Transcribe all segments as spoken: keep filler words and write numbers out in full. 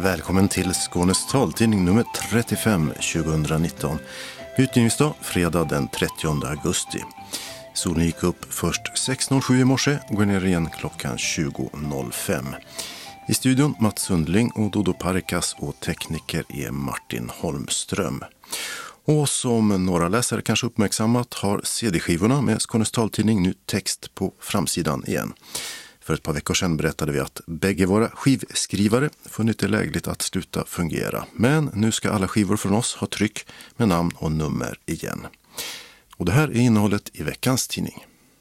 Välkommen till Skånes taltidning nummer trettiofem tjugonitton. Utgivningsdag fredag den trettionde augusti. Solen gick upp först sex noll sju i morse och går ner igen klockan tjugo noll fem. I studion Mats Sundling och Dodo Parikas och tekniker är Martin Holmström. Och som några läsare kanske uppmärksammat har C D-skivorna med Skånes taltidning nu text på framsidan igen. För ett par veckor sedan berättade vi att bägge våra skivskrivare funnit det lägligt att sluta fungera. Men nu ska alla skivor från oss ha tryck med namn och nummer igen. Och det här är innehållet i veckans tidning.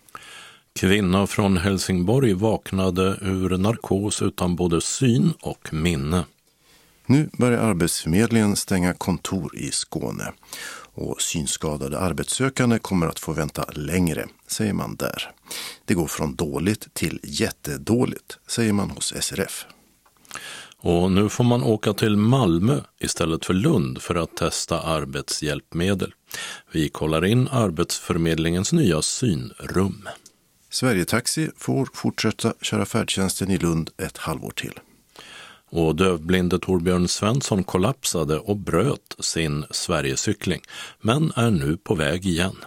Kvinna från Helsingborg vaknade ur narkos utan både syn och minne. Nu börjar Arbetsförmedlingen stänga kontor i Skåne. Och synskadade arbetssökande kommer att få vänta längre, säger man där. Det går från dåligt till jättedåligt, säger man hos S R F. Och nu får man åka till Malmö istället för Lund för att testa arbetshjälpmedel. Vi kollar in Arbetsförmedlingens nya synrum. Sverigetaxi får fortsätta köra färdtjänsten i Lund ett halvår till. Och dövblinde Torbjörn Svensson kollapsade och bröt sin Sverigecykling, men är nu på väg igen.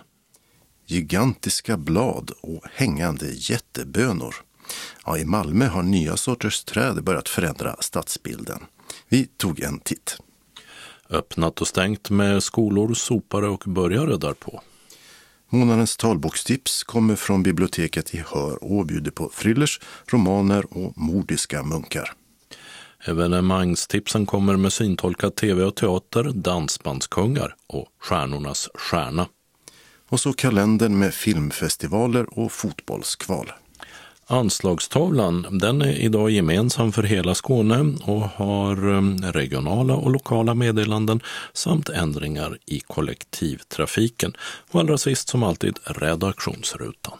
Gigantiska blad och hängande jättebönor. Ja, i Malmö har nya sorters träd börjat förändra stadsbilden. Vi tog en titt. Öppnat och stängt med skolor, sopare och börjare därpå. Månadens talbokstips kommer från biblioteket i Hör och bjuder på thrillers, romaner och mordiska munkar. Evenemangstipsen kommer med syntolkad tv och teater, dansbandskungar och stjärnornas stjärna. Och så kalendern med filmfestivaler och fotbollskval. Anslagstavlan, den är idag gemensam för hela Skåne och har regionala och lokala meddelanden samt ändringar i kollektivtrafiken. Och allra sist som alltid redaktionsrutan.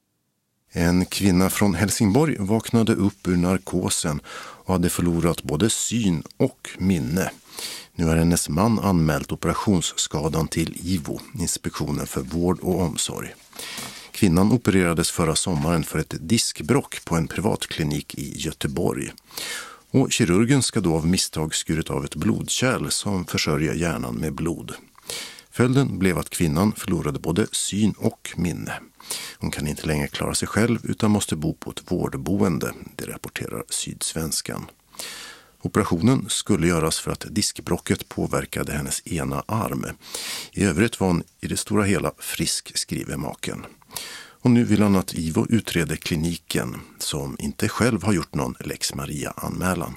En kvinna från Helsingborg vaknade upp ur narkosen och hade förlorat både syn och minne. Nu har hennes man anmält operationsskadan till I V O, Inspektionen för vård och omsorg. Kvinnan opererades förra sommaren för ett diskbråck på en privatklinik i Göteborg. Och kirurgen ska då av misstag skurit av ett blodkärl som försörjer hjärnan med blod. Följden blev att kvinnan förlorade både syn och minne. Hon kan inte längre klara sig själv utan måste bo på ett vårdboende, det rapporterar Sydsvenskan. Operationen skulle göras för att diskbråcket påverkade hennes ena arm. I övrigt var hon i det stora hela frisk, skriver maken. Och nu vill han att I V O utreder kliniken som inte själv har gjort någon Lex Maria-anmälan.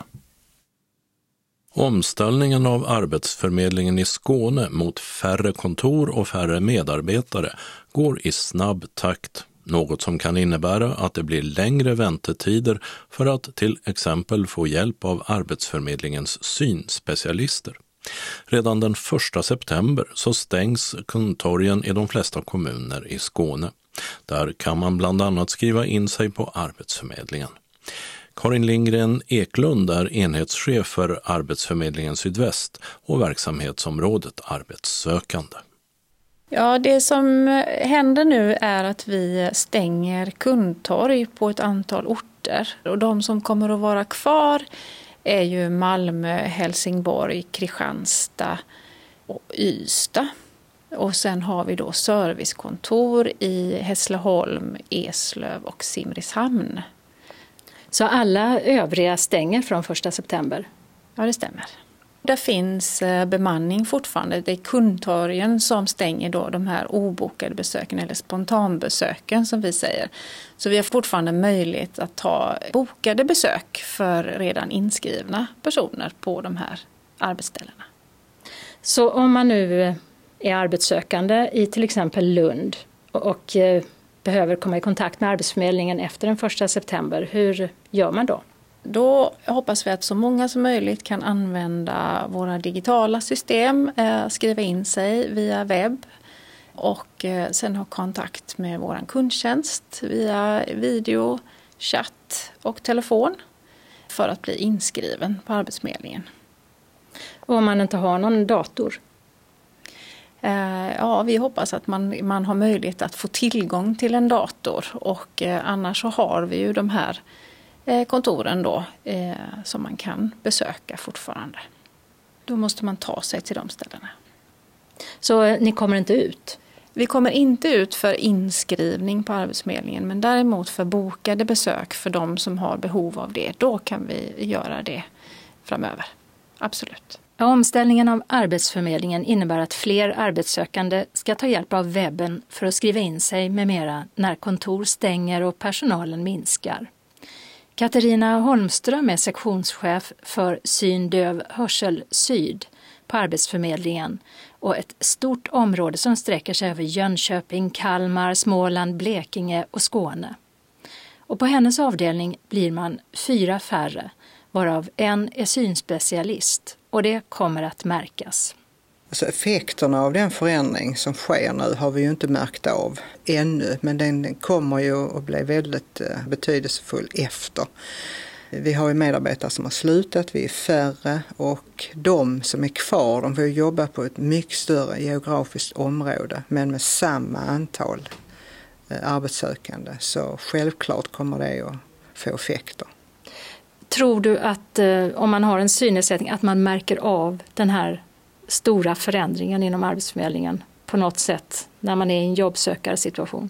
Omställningen av Arbetsförmedlingen i Skåne mot färre kontor och färre medarbetare går i snabb takt. Något som kan innebära att det blir längre väntetider för att till exempel få hjälp av Arbetsförmedlingens synspecialister. Redan den första september så stängs kontoren i de flesta kommuner i Skåne. Där kan man bland annat skriva in sig på Arbetsförmedlingen. Karin Lindgren Eklund är enhetschef för Arbetsförmedlingen Sydväst och verksamhetsområdet arbetssökande. Ja, det som händer nu är att vi stänger kundtorg på ett antal orter. Och de som kommer att vara kvar är ju Malmö, Helsingborg, Kristianstad och Ystad. Och sen har vi då servicekontor i Hässleholm, Eslöv och Simrishamn. Så alla övriga stänger från första september? Ja, det stämmer. Det finns bemanning fortfarande. Det är kundtorgen som stänger då de här obokade besöken eller spontanbesöken som vi säger. Så vi har fortfarande möjlighet att ta bokade besök för redan inskrivna personer på de här arbetsställena. Så om man nu är arbetssökande i till exempel Lund och behöver komma i kontakt med Arbetsförmedlingen efter den första september, hur gör man då? Då hoppas vi att så många som möjligt kan använda våra digitala system, skriva in sig via webb och sen ha kontakt med vår kundtjänst via video, chatt och telefon för att bli inskriven på Arbetsförmedlingen. Och om man inte har någon dator? Ja, vi hoppas att man, man har möjlighet att få tillgång till en dator och annars så har vi ju de här kontoren då eh, som man kan besöka fortfarande. Då måste man ta sig till de ställena. Så eh, ni kommer inte ut? Vi kommer inte ut för inskrivning på Arbetsförmedlingen, men däremot för bokade besök för de som har behov av det. Då kan vi göra det framöver. Absolut. Omställningen av Arbetsförmedlingen innebär att fler arbetssökande ska ta hjälp av webben för att skriva in sig med mera när kontor stänger och personalen minskar. Katarina Holmström är sektionschef för Syn, döv, hörsel Syd på Arbetsförmedlingen och ett stort område som sträcker sig över Jönköping, Kalmar, Småland, Blekinge och Skåne. Och på hennes avdelning blir man fyra färre, varav en är synspecialist, och det kommer att märkas. Alltså effekterna av den förändring som sker nu har vi ju inte märkt av ännu, men den kommer ju att bli väldigt betydelsefull efter. Vi har ju medarbetare som har slutat, vi är färre, och de som är kvar, de får jobba på ett mycket större geografiskt område men med samma antal arbetssökande. Så självklart kommer det att få effekter. Tror du att eh, om man har en synnedsättning att man märker av den här stora förändringen inom Arbetsförmedlingen på något sätt när man är i en jobbsökarsituation?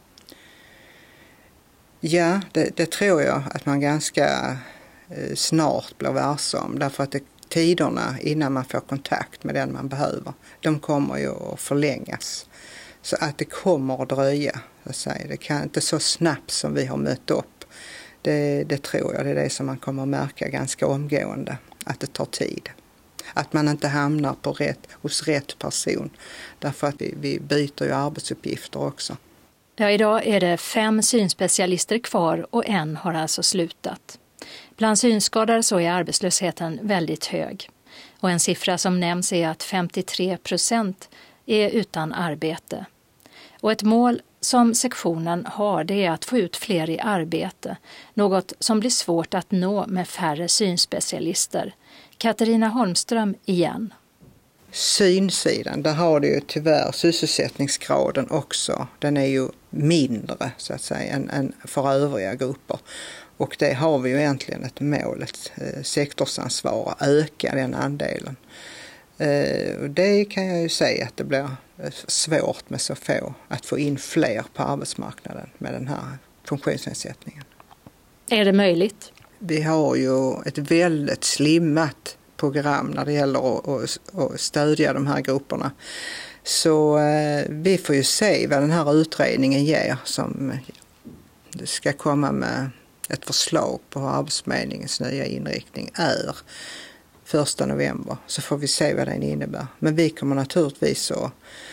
Ja, det, det tror jag att man ganska eh, snart blir varse om. Därför att det, tiderna innan man får kontakt med den man behöver, de kommer ju att förlängas. Så att det kommer att dröja. Så att säga. Det kan inte så snabbt som vi har mött upp. Det, det tror jag, det är det som man kommer att märka ganska omgående, att det tar tid. Att man inte hamnar på rätt, hos rätt person, därför att vi, vi byter ju arbetsuppgifter också. Ja, idag är det fem synspecialister kvar och en har alltså slutat. Bland synskadade så är arbetslösheten väldigt hög. Och en siffra som nämns är att femtiotre procent är utan arbete. Och ett mål som sektionen har, det är att få ut fler i arbete, något som blir svårt att nå med färre synspecialister. Katarina Holmström igen. Synsidan, där har det ju tyvärr sysselsättningsgraden också. Den är ju mindre så att säga än, än för övriga grupper. Och det har vi ju egentligen ett mål, ett eh, sektorsansvar, att öka den andelen. Eh, det kan jag ju säga att det blir svårt med så få att få in fler på arbetsmarknaden med den här funktionsnedsättningen. Är det möjligt? Vi har ju ett väldigt slimmat program när det gäller att, att, att stödja de här grupperna. Så eh, vi får ju se vad den här utredningen ger som ska komma med ett förslag på hur Arbetsförmedlingens nya inriktning är första november. Så får vi se vad den innebär. Men vi kommer naturligtvis att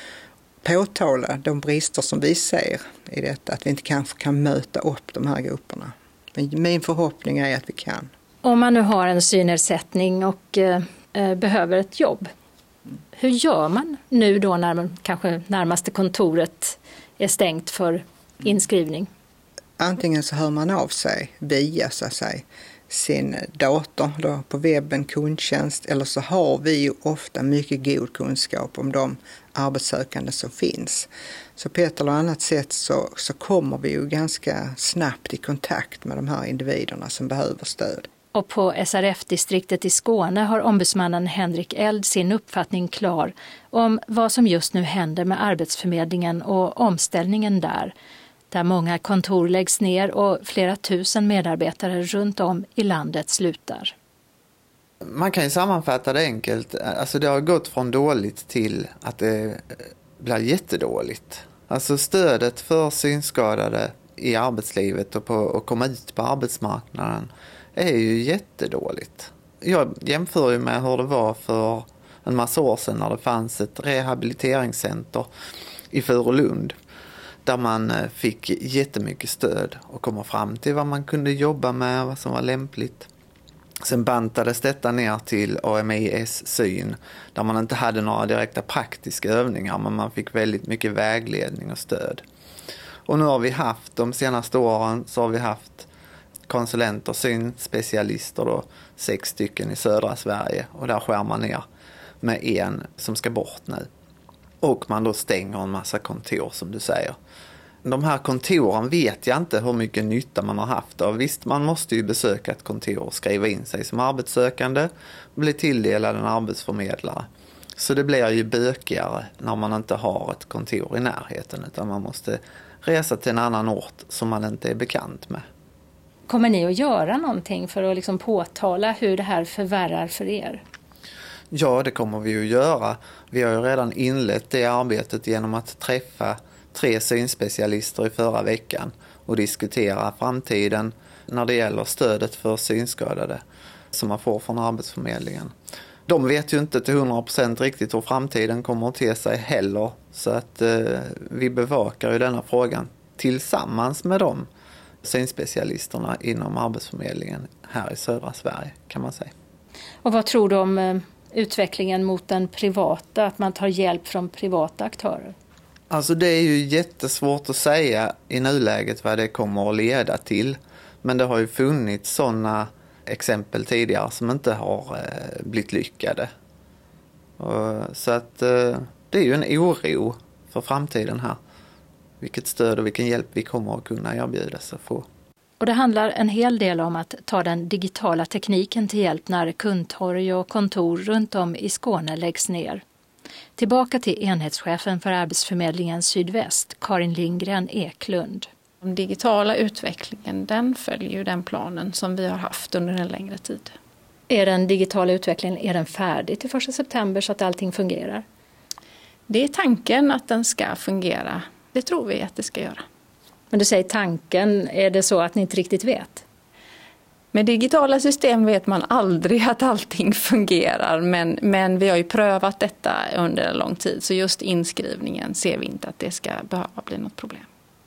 påtala de brister som vi ser i detta. Att vi inte kanske kan möta upp de här grupperna. Men min förhoppning är att vi kan. Om man nu har en synnedsättning och eh, behöver ett jobb, hur gör man nu då när man, kanske närmaste kontoret är stängt för inskrivning? Antingen så hör man av sig via så att säga, sin dator då, på webben, kundtjänst, eller så har vi ju ofta mycket god kunskap om de arbetssökande som finns. Så på ett eller annat sätt så, så kommer vi ju ganska snabbt i kontakt med de här individerna som behöver stöd. Och på S R F-distriktet i Skåne har ombudsmannen Henrik Eld sin uppfattning klar om vad som just nu händer med Arbetsförmedlingen och omställningen där. Där många kontor läggs ner och flera tusen medarbetare runt om i landet slutar. Man kan ju sammanfatta det enkelt. Alltså det har gått från dåligt till att det blir jättedåligt. Alltså stödet för synskadade i arbetslivet och på att komma ut på arbetsmarknaden är ju jättedåligt. Jag jämför ju med hur det var för en massa år sedan när det fanns ett rehabiliteringscenter i Furulund. Där man fick jättemycket stöd och komma fram till vad man kunde jobba med, vad som var lämpligt. Sen bantades detta ner till A M I S-syn där man inte hade några direkta praktiska övningar, men man fick väldigt mycket vägledning och stöd. Och nu har vi haft, de senaste åren så har vi haft konsulenter, synspecialister då, sex stycken i södra Sverige, och där skär man ner med en som ska bort nu. Och man då stänger en massa kontor som du säger. De här kontoren vet jag inte hur mycket nytta man har haft av. Visst, man måste ju besöka ett kontor och skriva in sig som arbetssökande och bli tilldelad en arbetsförmedlare. Så det blir ju bökigare när man inte har ett kontor i närheten, utan man måste resa till en annan ort som man inte är bekant med. Kommer ni att göra någonting för att liksom påtala hur det här förvärrar för er? Ja, det kommer vi att göra. Vi har ju redan inlett det arbetet genom att träffa tre synspecialister i förra veckan och diskutera framtiden när det gäller stödet för synskadade som man får från Arbetsförmedlingen. De vet ju inte till hundra procent riktigt hur framtiden kommer att te sig heller, så att eh, vi bevakar ju denna frågan tillsammans med de synspecialisterna inom Arbetsförmedlingen här i södra Sverige, kan man säga. Och vad tror du om eh, utvecklingen mot den privata, att man tar hjälp från privata aktörer? Alltså det är ju jättesvårt att säga i nuläget vad det kommer att leda till. Men det har ju funnits sådana exempel tidigare som inte har eh, blivit lyckade. Och, så att eh, det är ju en oro för framtiden här. Vilket stöd och vilken hjälp vi kommer att kunna erbjudas att få. Och det handlar en hel del om att ta den digitala tekniken till hjälp när kundtorg och kontor runt om i Skåne läggs ner. Tillbaka till enhetschefen för Arbetsförmedlingen Sydväst, Karin Lindgren Eklund. Den digitala utvecklingen, den följer ju den planen som vi har haft under en längre tid. Är den digitala utvecklingen är den färdig till första september så att allting fungerar? Det är tanken att den ska fungera. Det tror vi att det ska göra. Men du säger tanken, är det så att ni inte riktigt vet? Med digitala system vet man aldrig att allting fungerar, men, men vi har ju prövat detta under en lång tid, så just inskrivningen ser vi inte att det ska behöva bli något problem.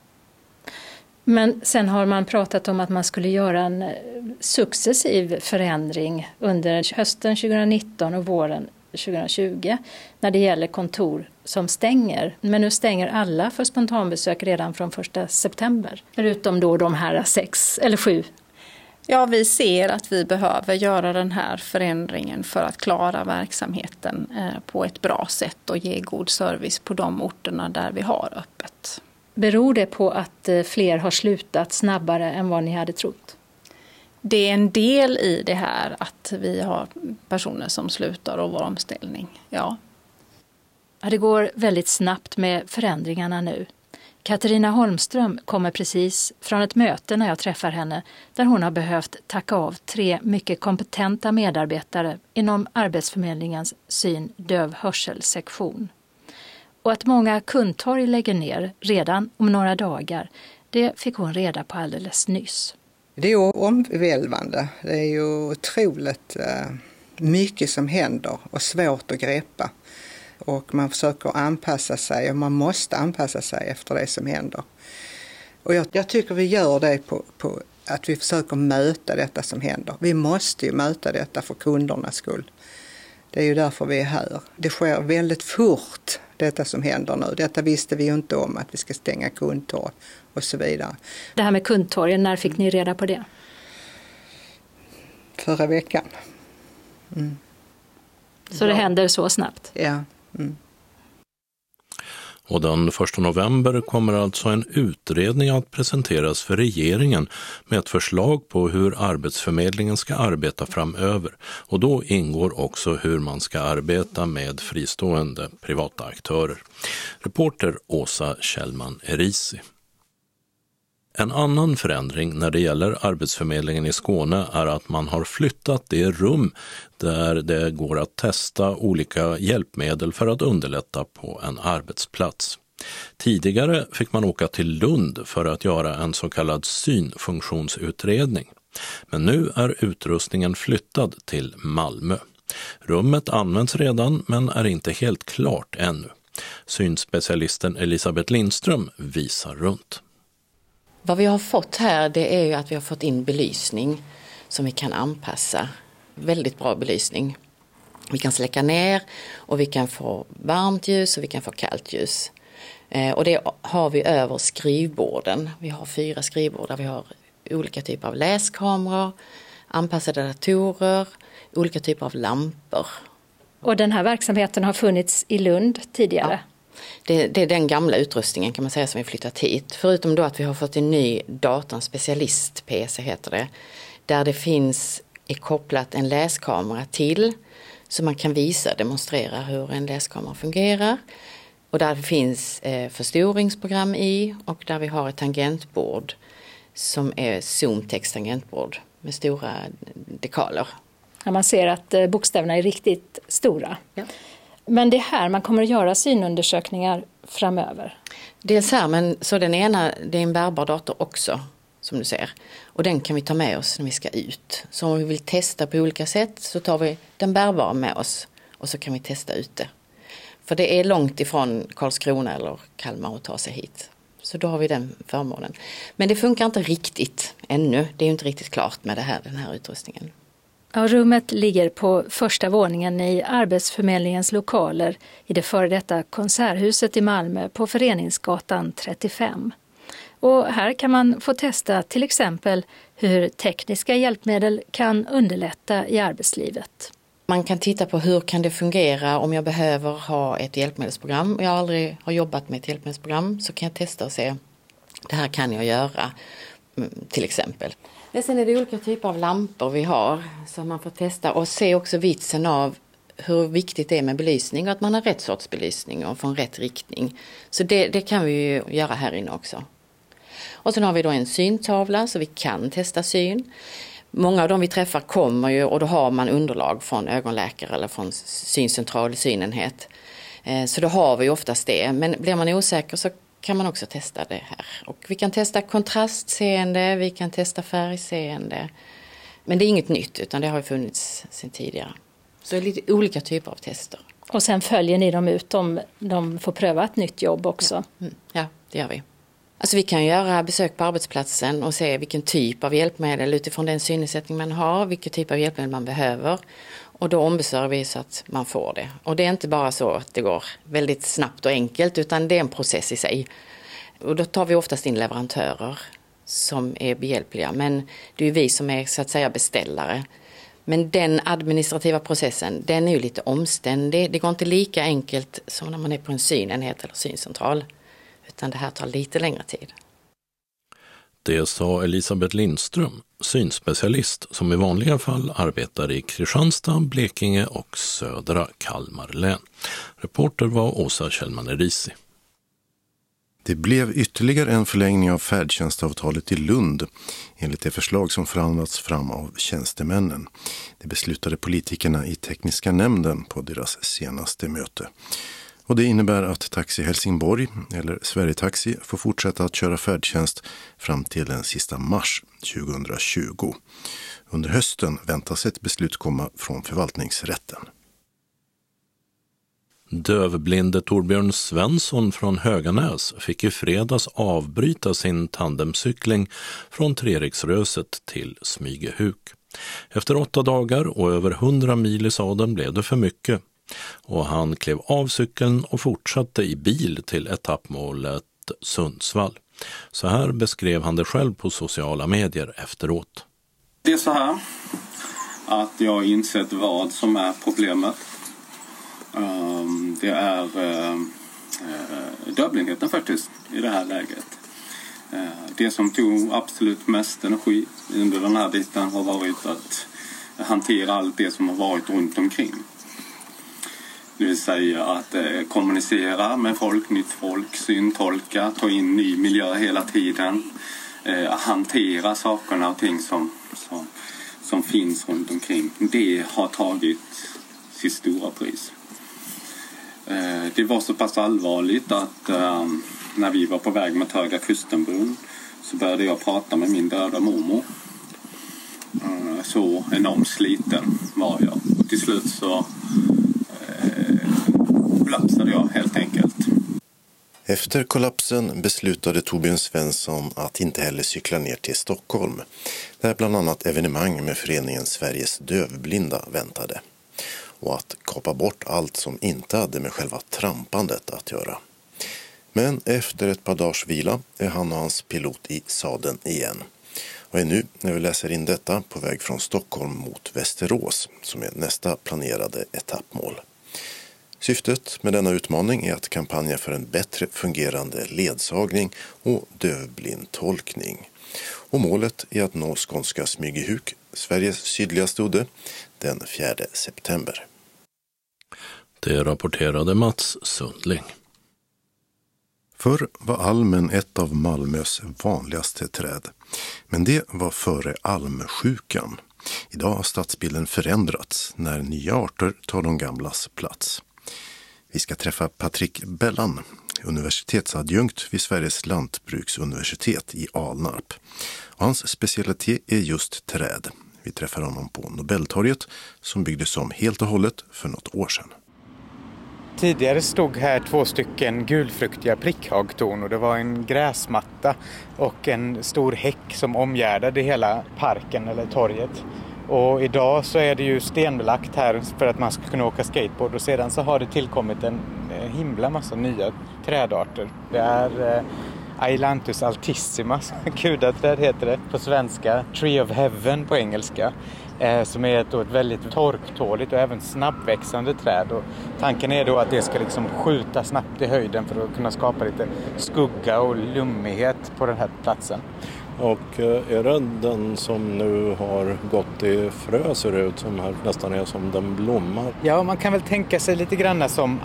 Men sen har man pratat om att man skulle göra en successiv förändring under hösten tjugonitton och våren tjugohundratjugo när det gäller kontor som stänger. Men nu stänger alla för spontanbesök redan från första september, förutom då de här sex eller sju. Ja, vi ser att vi behöver göra den här förändringen för att klara verksamheten på ett bra sätt och ge god service på de orterna där vi har öppet. Beror det på att fler har slutat snabbare än vad ni hade trott? Det är en del i det här att vi har personer som slutar och vår omställning, ja. Det går väldigt snabbt med förändringarna nu. Katarina Holmström kommer precis från ett möte när jag träffar henne där hon har behövt tacka av tre mycket kompetenta medarbetare inom Arbetsförmedlingens syn-, döv-, hörselsektion. Och att många kundtorg lägger ner redan om några dagar, det fick hon reda på alldeles nyss. Det är ju omvälvande. Det är ju otroligt mycket som händer och svårt att greppa. Och man försöker anpassa sig och man måste anpassa sig efter det som händer. Och jag, jag tycker vi gör det på, på att vi försöker möta detta som händer. Vi måste ju möta detta för kundernas skull. Det är ju därför vi är här. Det sker väldigt fort detta som händer nu. Detta visste vi ju inte om, att vi ska stänga kundtorg och så vidare. Det här med kundtorgen, när fick ni reda på det? Förra veckan. Mm. Så det händer så snabbt? Ja. Mm. Och den första november kommer alltså en utredning att presenteras för regeringen med ett förslag på hur Arbetsförmedlingen ska arbeta framöver. Och då ingår också hur man ska arbeta med fristående privata aktörer. Reporter Åsa Kjellman Erisi. En annan förändring när det gäller Arbetsförmedlingen i Skåne är att man har flyttat det rum där det går att testa olika hjälpmedel för att underlätta på en arbetsplats. Tidigare fick man åka till Lund för att göra en så kallad synfunktionsutredning. Men nu är utrustningen flyttad till Malmö. Rummet används redan men är inte helt klart ännu. Synspecialisten Elisabeth Lindström visar runt. Vad vi har fått här, det är ju att vi har fått in belysning som vi kan anpassa. Väldigt bra belysning. Vi kan släcka ner och vi kan få varmt ljus och vi kan få kallt ljus. Eh, och det har vi över skrivborden. Vi har fyra skrivbord där vi har olika typer av läskameror, anpassade datorer, olika typer av lampor. Och den här verksamheten har funnits i Lund tidigare? Ja. Det, det är den gamla utrustningen kan man säga som vi flyttat hit. Förutom då att vi har fått en ny dator, en specialist-P C heter det. Där det finns är kopplat en läskamera till så man kan visa, demonstrera hur en läskamera fungerar. Och där finns eh, förstoringsprogram i och där vi har ett tangentbord som är Zoom-text tangentbord med stora dekaler. Ja, man ser att eh, bokstäverna är riktigt stora. Ja. Men det är här man kommer att göra synundersökningar framöver. Dels här, men så den ena, det är en bärbar dator också som du ser. Och den kan vi ta med oss när vi ska ut. Så om vi vill testa på olika sätt så tar vi den bärbara med oss och så kan vi testa ute. För det är långt ifrån Karlskrona eller Kalmar att ta sig hit. Så då har vi den förmånen. Men det funkar inte riktigt ännu. Det är ju inte riktigt klart med det här, den här utrustningen. Ja, rummet ligger på första våningen i Arbetsförmedlingens lokaler i det före detta konserthuset i Malmö på Föreningsgatan trettiofem. Och här kan man få testa till exempel hur tekniska hjälpmedel kan underlätta i arbetslivet. Man kan titta på hur kan det fungera om jag behöver ha ett hjälpmedelsprogram. Om jag aldrig har jobbat med ett hjälpmedelsprogram så kan jag testa och se det här kan jag göra till exempel. Men sen är det olika typer av lampor vi har som man får testa och se också vitsen av hur viktigt det är med belysning och att man har rätt sorts belysning och får en rätt riktning. Så det, det kan vi ju göra här inne också. Och sen har vi då en syntavla så vi kan testa syn. Många av dem vi träffar kommer ju och då har man underlag från ögonläkare eller från syncentral synenhet. Så då har vi oftast det. Men blir man osäker så kan man också testa det här. Och vi kan testa kontrastseende, vi kan testa färgseende. Men det är inget nytt utan det har ju funnits sedan tidigare. Så det är lite olika typer av tester. Och sen följer ni dem ut om de får pröva ett nytt jobb också? Ja, mm. ja det gör vi. Alltså vi kan göra besök på arbetsplatsen och se vilken typ av hjälpmedel utifrån den synnedsättning man har, vilken typ av hjälpmedel man behöver. Och då ombesörjer vi så att man får det. Och det är inte bara så att det går väldigt snabbt och enkelt utan det är en process i sig. Och då tar vi oftast in leverantörer som är behjälpliga. Men det är ju vi som är så att säga beställare. Men den administrativa processen, den är ju lite omständig. Det går inte lika enkelt som när man är på en synenhet eller syncentral. Utan det här tar lite längre tid. Det sa Elisabeth Lindström, synspecialist som i vanliga fall arbetar i Kristianstad, Blekinge och södra Kalmar län. Reporter var Åsa Kjellman-Erisi. Det blev ytterligare en förlängning av färdtjänstavtalet i Lund enligt det förslag som förhandlats fram av tjänstemännen. Det beslutade politikerna i tekniska nämnden på deras senaste möte. Och det innebär att Taxi Helsingborg, eller Sverigetaxi, får fortsätta att köra färdtjänst fram till den sista mars tjugohundratjugo. Under hösten väntas ett beslut komma från förvaltningsrätten. Dövblinde Torbjörn Svensson från Höganäs fick i fredags avbryta sin tandemcykling från Treriksröset till Smygehuk. Efter åtta dagar och över hundra mil i sadeln blev det för mycket. Och han klev av cykeln och fortsatte i bil till etappmålet Sundsvall. Så här beskrev han det själv på sociala medier efteråt. Det är så här att jag har insett vad som är problemet. Det är dövblindheten faktiskt i det här läget. Det som tog absolut mest energi under den här biten har varit att hantera allt det som har varit runt omkring. Det vill säga att eh, kommunicera med folk, nytt folk, syntolka, ta in ny miljö hela tiden. Eh, hantera sakerna och ting som, som, som finns runt omkring. Det har tagit sitt stora pris. Eh, det var så pass allvarligt att eh, när vi var på väg mot Höga Kustenbron så började jag prata med min döda mormor. Eh, så enormt sliten var jag. Och till slut så kollapsade jag helt enkelt. Efter kollapsen beslutade Torbjörn Svensson att inte heller cykla ner till Stockholm, där bland annat evenemang med föreningen Sveriges dövblinda väntade, och att kapa bort allt som inte hade med själva trampandet att göra. Men efter ett par dagars vila är han och hans pilot i sadeln igen. Och är nu, när vi läser in detta, på väg från Stockholm mot Västerås, som är nästa planerade etappmål. Syftet med denna utmaning är att kampanja för en bättre fungerande ledsagning och dövblindtolkning. Och målet är att nå skånska Smygehuk, Sveriges sydligaste udde, den fjärde september. Det rapporterade Mats Sundling. Förr var almen ett av Malmös vanligaste träd, men det var före almsjukan. Idag har stadsbilden förändrats när nya arter tar de gamlas plats. Vi ska träffa Patrik Bellan, universitetsadjunkt vid Sveriges lantbruksuniversitet i Alnarp. Hans specialitet är just träd. Vi träffar honom på Nobeltorget som byggdes om helt och hållet för något år sedan. Tidigare stod här två stycken gulfruktiga prickhagtorn och det var en gräsmatta och en stor häck som omgärdade hela parken eller torget. Och idag så är det ju stenbelagt här för att man ska kunna åka skateboard och sedan så har det tillkommit en himla massa nya trädarter. Det är Ailanthus altissima, gudaträd heter det på svenska, Tree of Heaven på engelska. Som är ett, ett väldigt torktåligt och även snabbväxande träd. Och tanken är då att det ska liksom skjuta snabbt i höjden för att kunna skapa lite skugga och lummighet på den här platsen. Och är det den som nu har gått i frö ser det ut som här nästan är som den blommar? Ja, man kan väl tänka sig lite grann som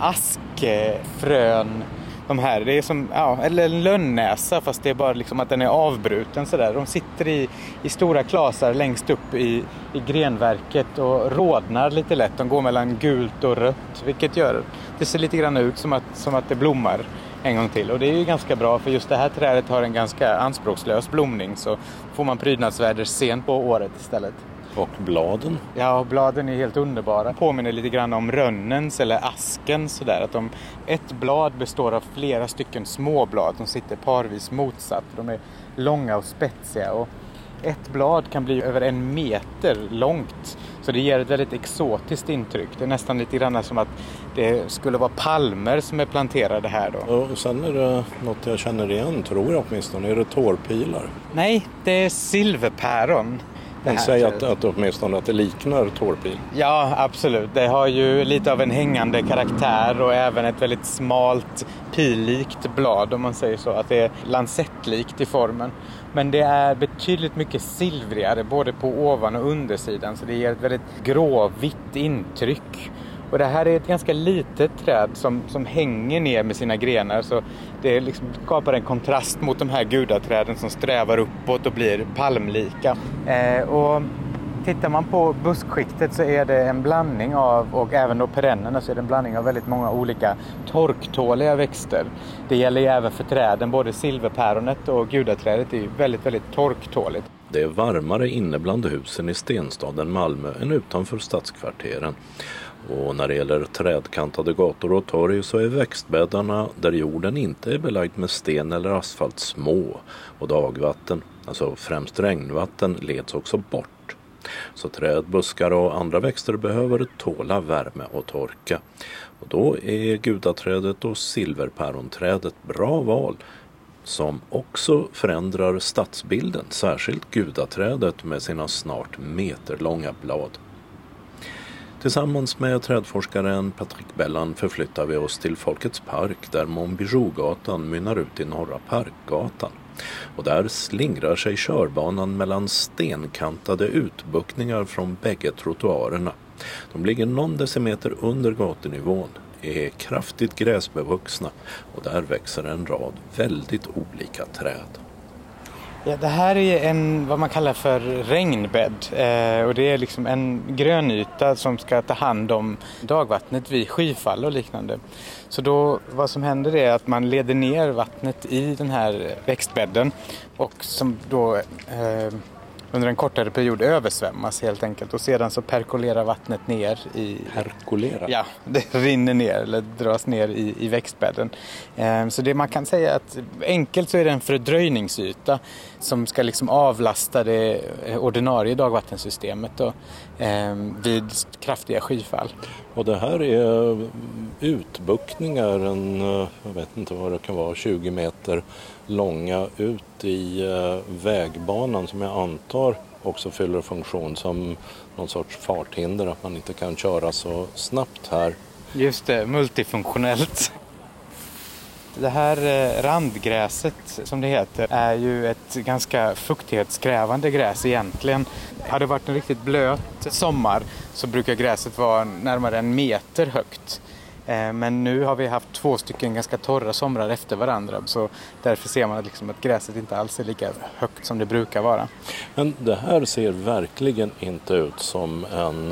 askfrön. De här, det är som ja, eller en lönnäsa fast det är bara liksom att den är avbruten sådär. De sitter i, i stora klasar längst upp i, i grenverket och rodnar lite lätt. De går mellan gult och rött, vilket gör det ser lite grann ut som att, som att det blommar en gång till. Och det är ju ganska bra för just det här trädet har en ganska anspråkslös blomning så får man prydnadsväder sent på året istället. Och bladen? Ja, bladen är helt underbara. Påminner lite grann om rönnens eller asken sådär. Att de, ett blad består av flera stycken småblad som sitter parvis motsatt. De är långa och spetsiga och ett blad kan bli över en meter långt. Så det ger ett väldigt exotiskt intryck. Det är nästan lite grann som att det skulle vara palmer som är planterade här då. Och sen är det något jag känner igen, tror jag åtminstone. Är det tårpilar? Nej, det är silverpäron. Man säger att, att åtminstone att det liknar tårpil. Ja, absolut. Det har ju lite av en hängande karaktär och även ett väldigt smalt pillikt blad om man säger så. Att det är lansettlikt i formen. Men det är betydligt mycket silvrigare både på ovan- och undersidan så det ger ett väldigt gråvitt intryck. Och det här är ett ganska litet träd som, som hänger ner med sina grenar så det liksom skapar en kontrast mot de här gudaträden som strävar uppåt och blir palmlika. Eh, och tittar man på buskskiktet så är det en blandning av, och även då perennerna så är det en blandning av väldigt många olika torktåliga växter. Det gäller ju även för träden, både silverpäronet och gudaträdet är ju väldigt, väldigt torktåligt. Det är varmare inne bland husen i stenstaden Malmö än utanför stadskvarteren. Och när det gäller trädkantade gator och torg så är växtbäddarna där jorden inte är belagd med sten eller asfalt små och dagvatten, alltså främst regnvatten, leds också bort. Så träd, buskar och andra växter behöver tåla värme och torka. Och då är gudaträdet och silverpäronträdet bra val som också förändrar stadsbilden, särskilt gudaträdet med sina snart meterlånga blad. Tillsammans med trädforskaren Patrik Bellan förflyttar vi oss till Folkets park där Montbijougatan mynnar ut i Norra Parkgatan. Och där slingrar sig körbanan mellan stenkantade utbuktningar från bägge trottoarerna. De ligger någon decimeter under gatunivån, är kraftigt gräsbevuxna och där växer en rad väldigt olika träd. Ja, det här är en vad man kallar för regnbädd eh, och det är liksom en grönyta som ska ta hand om dagvattnet vid skyfall och liknande. Så då vad som händer är att man leder ner vattnet i den här växtbädden och som då eh, under en kortare period översvämmas helt enkelt och sedan så perkolerar vattnet ner i... Perkolera? Ja, det rinner ner eller dras ner i, i växtbädden. Eh, så det man kan säga att enkelt så är det en fördröjningsyta som ska liksom avlasta det ordinarie dagvattensystemet då, eh, vid kraftiga skyfall. Och det här är utbuktningar, en, jag vet inte vad det kan vara, tjugo meter långa ut i vägbanan som jag antar också fyller funktion som någon sorts farthinder, att man inte kan köra så snabbt här. Just det, multifunktionellt. Det här randgräset som det heter är ju ett ganska fuktighetskrävande gräs egentligen. Hade det varit en riktigt blöt sommar så brukar gräset vara närmare en meter högt. Men nu har vi haft två stycken ganska torra somrar efter varandra, så därför ser man liksom att gräset inte alls är lika högt som det brukar vara. Men det här ser verkligen inte ut som en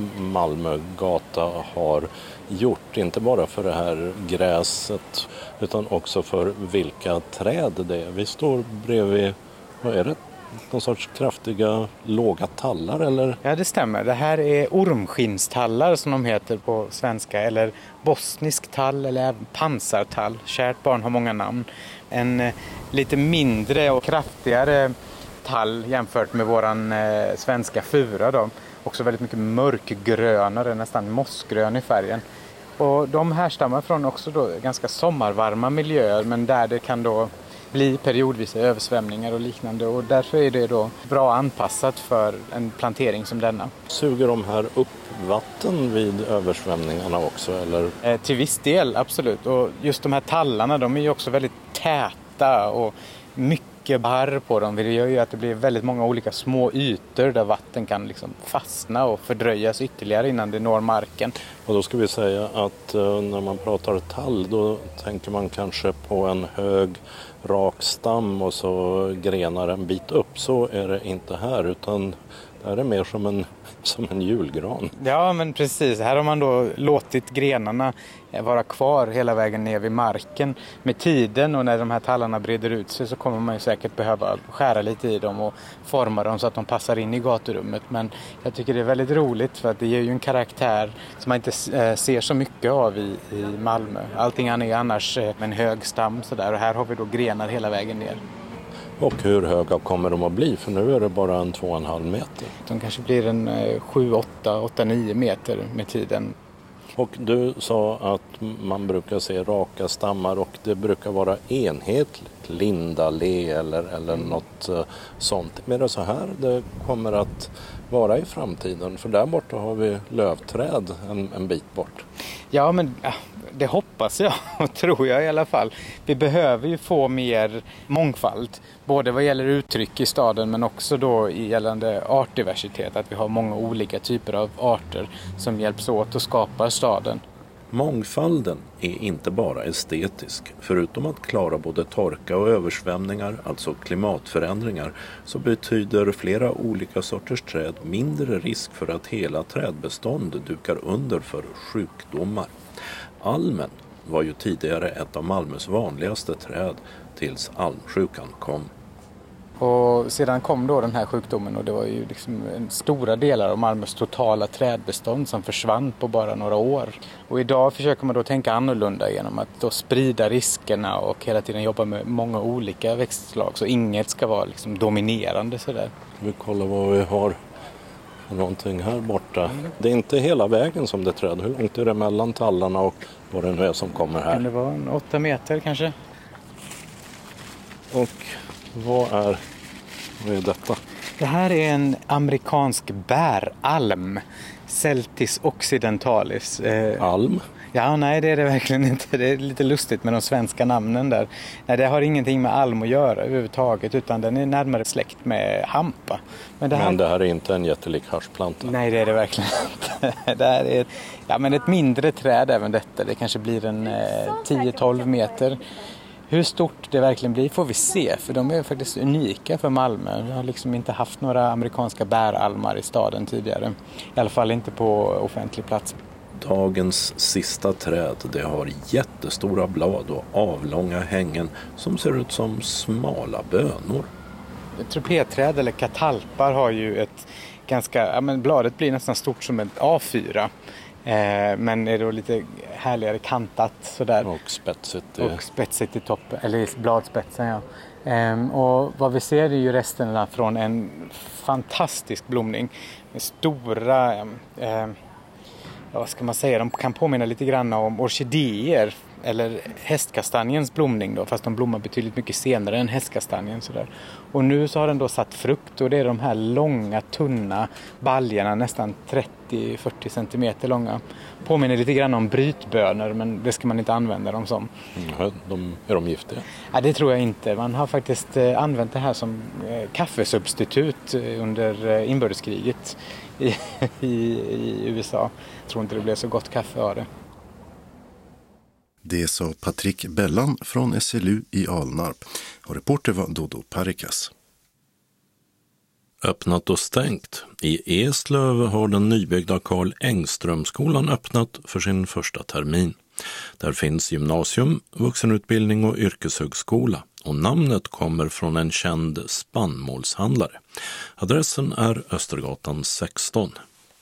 Malmögata har gjort, inte bara för det här gräset utan också för vilka träd det är. Vi står bredvid, vad är det? Någon sorts kraftiga låga tallar eller? Ja, det stämmer. Det här är ormskinstallar som de heter på svenska, eller bosnisk tall eller även pansartall. Kärt barn har många namn. En eh, lite mindre och kraftigare tall jämfört med våran eh, svenska fura då. Också väldigt mycket mörkgrönare, nästan mossgrön i färgen. Och de härstammar från också då ganska sommarvarma miljöer, men där det kan då bli periodvisa översvämningar och liknande, och därför är det då bra anpassat för en plantering som denna. Suger de här upp vatten vid översvämningarna också eller? Eh, till viss del, absolut. Och just de här tallarna, de är ju också väldigt täta och mycket barr på dem. Det gör ju att det blir väldigt många olika små ytor där vatten kan liksom fastna och fördröjas ytterligare innan det når marken. Och då ska vi säga att uh, när man pratar tall då tänker man kanske på en hög rak stam och så grenar en bit upp. Så är det inte här, utan det här är mer som en, som en julgran. Ja, men precis. Här har man då låtit grenarna vara kvar hela vägen ner vid marken. Med tiden och när de här tallarna breder ut sig så kommer man ju säkert behöva skära lite i dem och forma dem så att de passar in i gaturummet. Men jag tycker det är väldigt roligt för att det ger ju en karaktär som man inte ser så mycket av i, i Malmö. Allting är annars en hög stam sådär, och här har vi då grenar hela vägen ner. Och hur höga kommer de att bli? För nu är det bara en två och en halv meter. De kanske blir en sju, åtta, åtta, nio meter med tiden. Och du sa att man brukar se raka stammar och det brukar vara enhetligt, lindalé eller, eller något uh, sånt. Men det är så här det kommer att vara i framtiden? För där borta har vi lövträd en, en bit bort. Ja, men ja, det hoppas jag och tror jag i alla fall. Vi behöver ju få mer mångfald, både vad gäller uttryck i staden men också då i gällande artdiversitet. Att vi har många olika typer av arter som hjälps åt att skapa staden. Mångfalden är inte bara estetisk. Förutom att klara både torka och översvämningar, alltså klimatförändringar, så betyder flera olika sorters träd mindre risk för att hela trädbestånd dukar under för sjukdomar. Almen var ju tidigare ett av Malmös vanligaste träd tills almsjukan kom. Och sedan kom då den här sjukdomen och det var ju liksom stora delar av Malmös totala trädbestånd som försvann på bara några år. Och idag försöker man då tänka annorlunda genom att då sprida riskerna och hela tiden jobba med många olika växtslag så inget ska vara liksom dominerande sådär. Vi kollar vad vi har för någonting här borta. Det är inte hela vägen som det träd. Hur långt är det mellan tallarna och vad det nu är som kommer här? Kan det vara en åtta meter kanske? Och vad är, vad är detta? Det här är en amerikansk bäralm. Celtis occidentalis. Eh, Alm? Ja, nej det är det verkligen inte. Det är lite lustigt med de svenska namnen där. Nej, det har ingenting med alm att göra överhuvudtaget utan den är närmare släkt med hampa. Men det här, men det här är inte en jättelik haschplanta? Nej, det är det verkligen inte. Det här är ett, ja, men ett mindre träd även detta. Det kanske blir en eh, tio tolv meter. Hur stort det verkligen blir får vi se, för de är faktiskt unika för Malmö. Vi har liksom inte haft några amerikanska bäralmar i staden tidigare. I alla fall inte på offentlig plats. Dagens sista träd, det har jättestora blad och avlånga hängen som ser ut som smala bönor. Trupetträd eller katalpar har ju ett ganska, ja men bladet blir nästan stort som ett A fyra. Eh, men är då lite härligare kantat sådär. Och spetsigt. I... Och spetsigt i toppen, eller i bladspetsen ja. Eh, och vad vi ser är ju resterna från en fantastisk blomning. Med stora, eh, ja, vad ska man säga, de kan påminna lite grann om orkidéer. eller hästkastanjens blomning då, fast de blommar betydligt mycket senare än hästkastanjen sådär. Och nu så har den då satt frukt och det är de här långa, tunna baljorna, nästan trettio till fyrtio centimeter långa. Påminner lite grann om brytbönor, men det ska man inte använda dem som. Mm, de, är de giftiga? Ja, det tror jag inte. Man har faktiskt använt det här som kaffesubstitut under inbördeskriget i, i, i U S A. Jag tror inte det blev så gott kaffe av det. Det sa Patrik Bellan från S L U i Alnarp och reporter var Dodo Parikas. Öppnat och stängt. I Eslöv har den nybyggda Carl Engströmskolan öppnat för sin första termin. Där finns gymnasium, vuxenutbildning och yrkeshögskola och namnet kommer från en känd spannmålshandlare. Adressen är Östergatan sexton.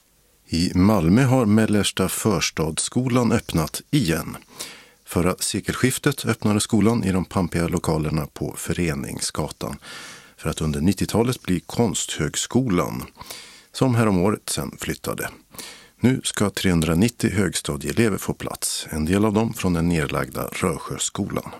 I Malmö har Mellersta förstadsskolan öppnat igen. Förra sekelskiftet öppnade skolan i de pampiga lokalerna på Föreningsgatan för att under nittiotalet bli Konsthögskolan, som häromåret sen flyttade. Nu ska trehundranittio högstadieelever få plats, en del av dem från den nedlagda Rörsjöskolan.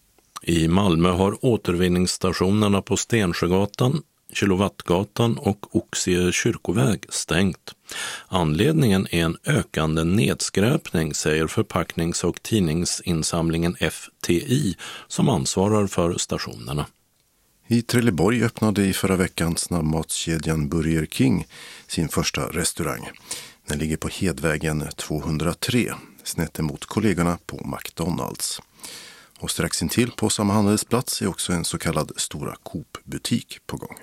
I Malmö har återvinningsstationerna på Stensjögatan, Kilowattgatan och Oxie kyrkoväg stängt. Anledningen är en ökande nedskräpning, säger förpacknings- och tidningsinsamlingen F T I som ansvarar för stationerna. I Trelleborg öppnade i förra veckan snabbmatskedjan Burger King sin första restaurang. Den ligger på Hedvägen tvåhundratre, snett emot kollegorna på McDonalds. Och strax intill på samma handelsplats är också en så kallad Stora Coop-butik på gång.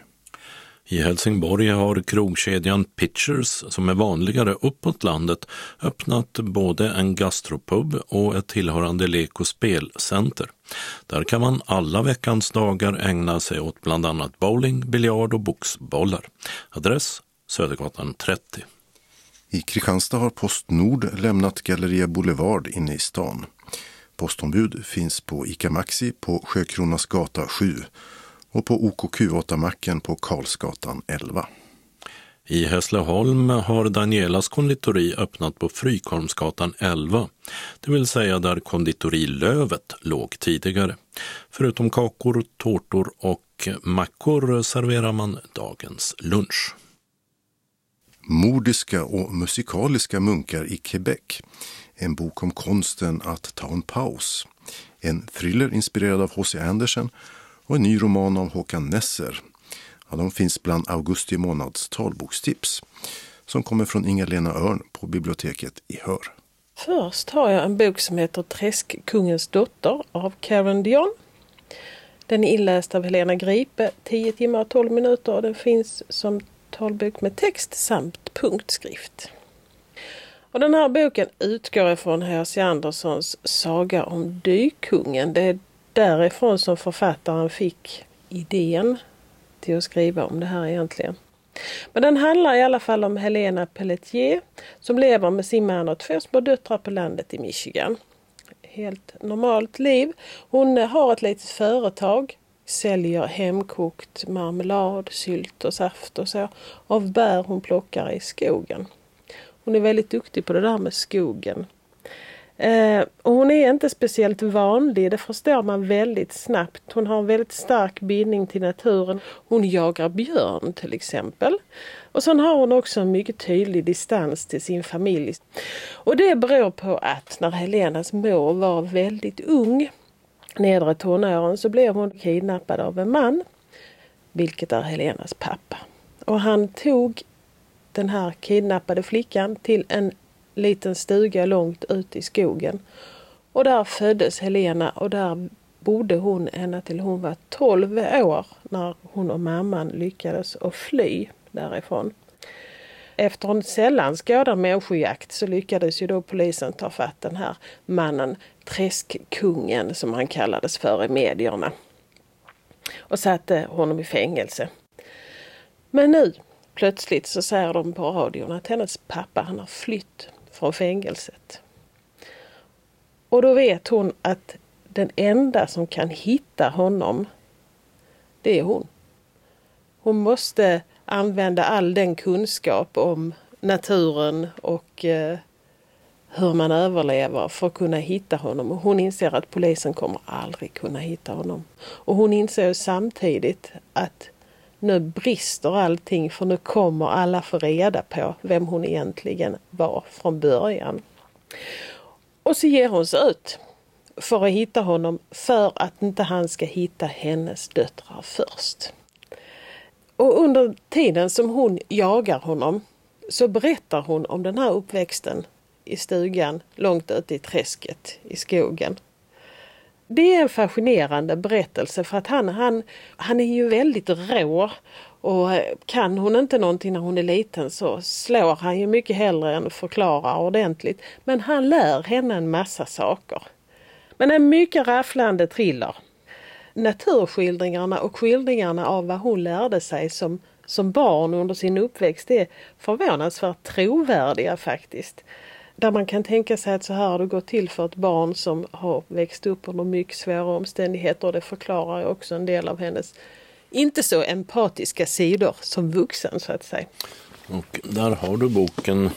I Helsingborg har krogkedjan Pitchers, som är vanligare uppåt landet, öppnat både en gastropub och ett tillhörande lek- och spelcenter. Där kan man alla veckans dagar ägna sig åt bland annat bowling, biljard och boxbollar. Adress Södergatan trettio. I Kristianstad har Postnord lämnat Galleria Boulevard inne i stan. Postombud finns på Ica Maxi på Sjökronas gata sju och på O K Q åtta-macken på Karlsgatan elva. I Hässleholm har Danielas konditori öppnat på Frykholmsgatan elva, det vill säga där konditori Lövet låg tidigare. Förutom kakor, tårtor och mackor serverar man dagens lunch. Mordiska och musikaliska munkar i Quebec. En bok om konsten att ta en paus. En thriller inspirerad av H C Andersen och en ny roman av Håkan Nesser. Ja, de finns bland augusti månads talbokstips som kommer från Inga-Lena Örn på biblioteket i Hör. Först har jag en bok som heter Träskkungens dotter av Karen Dion. Den är inläst av Helena Gripe, tio timmar och tolv minuter, och den finns som talbok med text samt punktskrift. Och den här boken utgår ifrån H C Andersens saga om Dykungen. Det är därifrån som författaren fick idén till att skriva om det här egentligen. Men den handlar i alla fall om Helena Pelletier som lever med sin man och två små döttrar på landet i Michigan. Helt normalt liv. Hon har ett litet företag, säljer hemkokt marmelad, sylt och saft och så av bär hon plockar i skogen. Hon är väldigt duktig på det där med skogen. Eh, och hon är inte speciellt vanlig, det förstår man väldigt snabbt. Hon har en väldigt stark bindning till naturen. Hon jagar björn till exempel. Och sen har hon också en mycket tydlig distans till sin familj. Och det beror på att när Helenas mor var väldigt ung, nedre tonåren, så blev hon kidnappad av en man, vilket är Helenas pappa. Och han tog den här kidnappade flickan till en liten stuga långt ut i skogen. Och där föddes Helena och där bodde hon ända till hon var tolv år när hon och mamman lyckades att fly därifrån. Efter en sällan skådad människojakt så lyckades ju då polisen ta fatt den här mannen, Träskkungen som han kallades för i medierna, och satte honom i fängelse. Men nu plötsligt så säger de på radion att hennes pappa han har flytt från fängelset. Och då vet hon att den enda som kan hitta honom, det är hon. Hon måste använda all den kunskap om naturen och eh, hur man överlever för att kunna hitta honom. Och hon inser att polisen kommer aldrig kunna hitta honom. Och hon inser samtidigt att nu brister allting, för nu kommer alla få reda på vem hon egentligen var från början. Och så ger hon sig ut för att hitta honom, för att inte han ska hitta hennes döttrar först. Och under tiden som hon jagar honom så berättar hon om den här uppväxten i stugan långt ute i träsket i skogen. Det är en fascinerande berättelse, för att han, han, han är ju väldigt rå, och kan hon inte någonting när hon är liten så slår han ju mycket hellre än förklarar ordentligt. Men han lär henne en massa saker. Men en mycket rafflande thriller. Naturskildringarna och skildringarna av vad hon lärde sig som, som barn under sin uppväxt är förvånansvärt trovärdiga faktiskt. Där man kan tänka sig att så här har det gått till för ett barn som har växt upp under mycket svåra omständigheter, och det förklarar också en del av hennes inte så empatiska sidor som vuxen så att säga. Och där har du boken,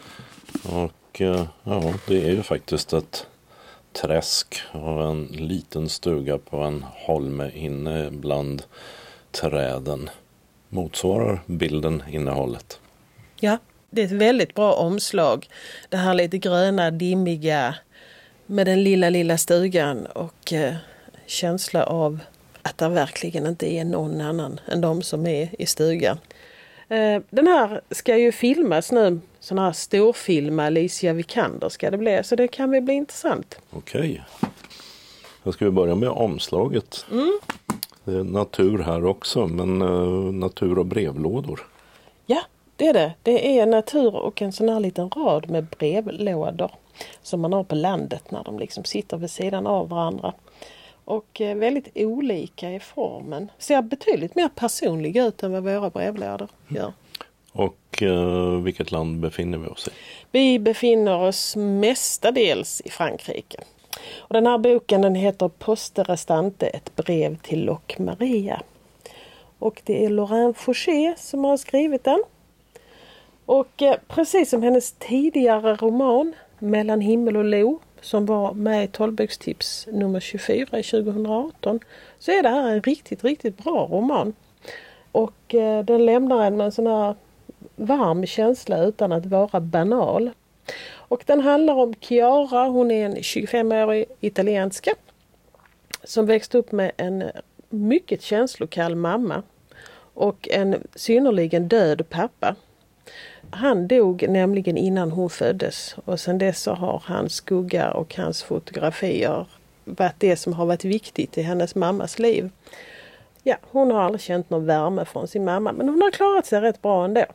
och ja, det är ju faktiskt ett träsk och en liten stuga på en holme inne bland träden. Motsvarar bilden innehållet? Ja, det är ett väldigt bra omslag. Det här lite gröna, dimmiga med den lilla, lilla stugan och eh, känsla av att det verkligen inte är någon annan än de som är i stugan. Eh, den här ska ju filmas nu, sån här storfilm med Alicia Vikander ska det bli, så det kan väl bli intressant. Okej. Jag ska vi börja med omslaget. Mm. Det är natur här också, men uh, natur och brevlådor. Ja, det är det. Det är natur och en sån här liten rad med brevlådor som man har på landet när de liksom sitter vid sidan av varandra. Och eh, väldigt olika i formen. Ser betydligt mer personliga ut än vad våra brevlådor gör. Och uh, vilket land befinner vi oss i? Vi befinner oss mestadels i Frankrike. Och den här boken den heter Poste Restante, ett brev till Loc Maria. Och det är Lorraine Fouché som har skrivit den. Och eh, precis som hennes tidigare roman Mellan himmel och lo, som var med i tolvbokstips nummer tjugofyra i tjugohundraarton, så är det här en riktigt, riktigt bra roman. Och eh, den lämnar en med en sån här varm känsla utan att vara banal. Och den handlar om Chiara, hon är en tjugofemårig italienska som växte upp med en mycket känslokall mamma och en synnerligen död pappa. Han dog nämligen innan hon föddes, och sedan dess så har hans skugga och hans fotografier varit det som har varit viktigt i hennes mammas liv. Ja, hon har aldrig känt någon värme från sin mamma, men hon har klarat sig rätt bra ändå.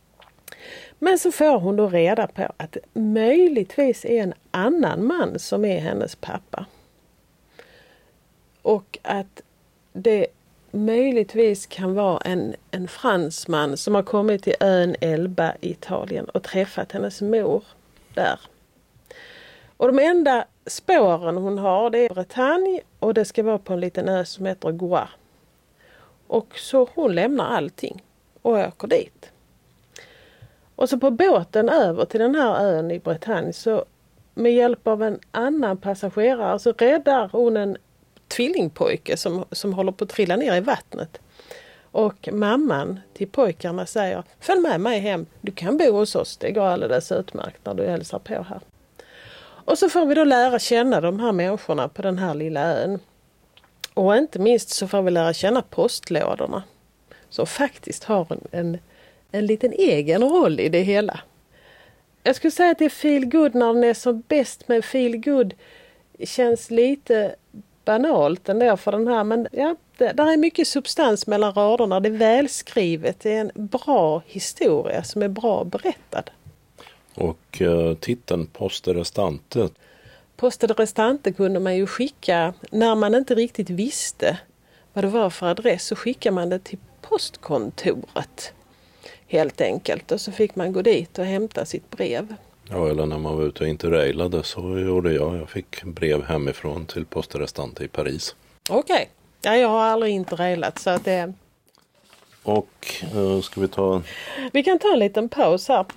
Men så får hon då reda på att det möjligtvis är en annan man som är hennes pappa. Och att det möjligtvis kan vara en, en fransman som har kommit till ön Elba i Italien och träffat hennes mor där. Och de enda spåren hon har, det är Bretagne, och det ska vara på en liten ö som heter Goa. Och så hon lämnar allting och åker dit. Och så på båten över till den här ön i Bretagne, så med hjälp av en annan passagerare så räddar hon en tvillingpojke som, som håller på att trilla ner i vattnet. Och mamman till pojkarna säger: följ med mig hem, du kan bo hos oss, det går alldeles utmärkt när du hälsar på här. Och så får vi då lära känna de här människorna på den här lilla ön. Och inte minst så får vi lära känna postlådorna, som faktiskt har en, en, en liten egen roll i det hela. Jag skulle säga att det är feel good när den är som bäst, men feel good känns lite banalt ändå för den här. Men ja, det, där är mycket substans mellan raderna, det är välskrivet, det är en bra historia som är bra berättad. Och uh, titeln Poste Restante. Poste Restante kunde man ju skicka när man inte riktigt visste vad det var för adress, så skickade man det till postkontoret helt enkelt, och så fick man gå dit och hämta sitt brev. Ja, eller när man var ute och interrailade så gjorde jag. Jag fick brev hemifrån till Poste Restante i Paris. Okej, okay. Ja, jag har aldrig interrailat så att det... Och uh, ska vi ta... Vi kan ta en liten paus här.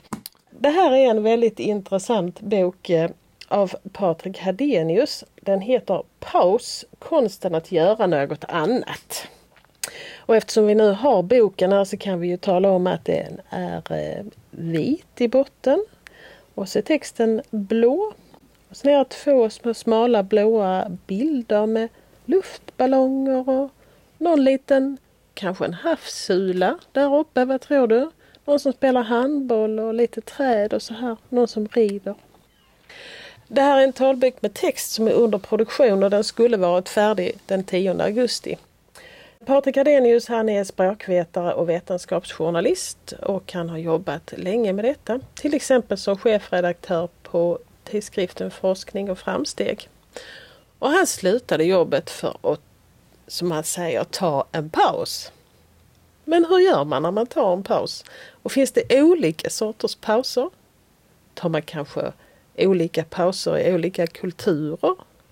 Det här är en väldigt intressant bok av Patrik Hadenius. Den heter Paus, konsten att göra något annat. Och eftersom vi nu har boken här så kan vi ju tala om att den är vit i botten. Och så är texten blå. Och sen är det två små smala blåa bilder med luftballonger och någon liten, kanske en havssula där uppe, vad tror du? Någon som spelar handboll och lite träd och så här. Någon som rider. Det här är en talbok med text som är under produktion och den skulle varit färdig den tionde augusti. Patrik Hadenius, han är språkvetare och vetenskapsjournalist och han har jobbat länge med detta. Till exempel som chefredaktör på tidskriften Forskning och framsteg. Och han slutade jobbet för att, som han säger, ta en paus. Men hur gör man när man tar en paus? Och finns det olika sorters pauser? Tar man kanske olika pauser i olika kulturer?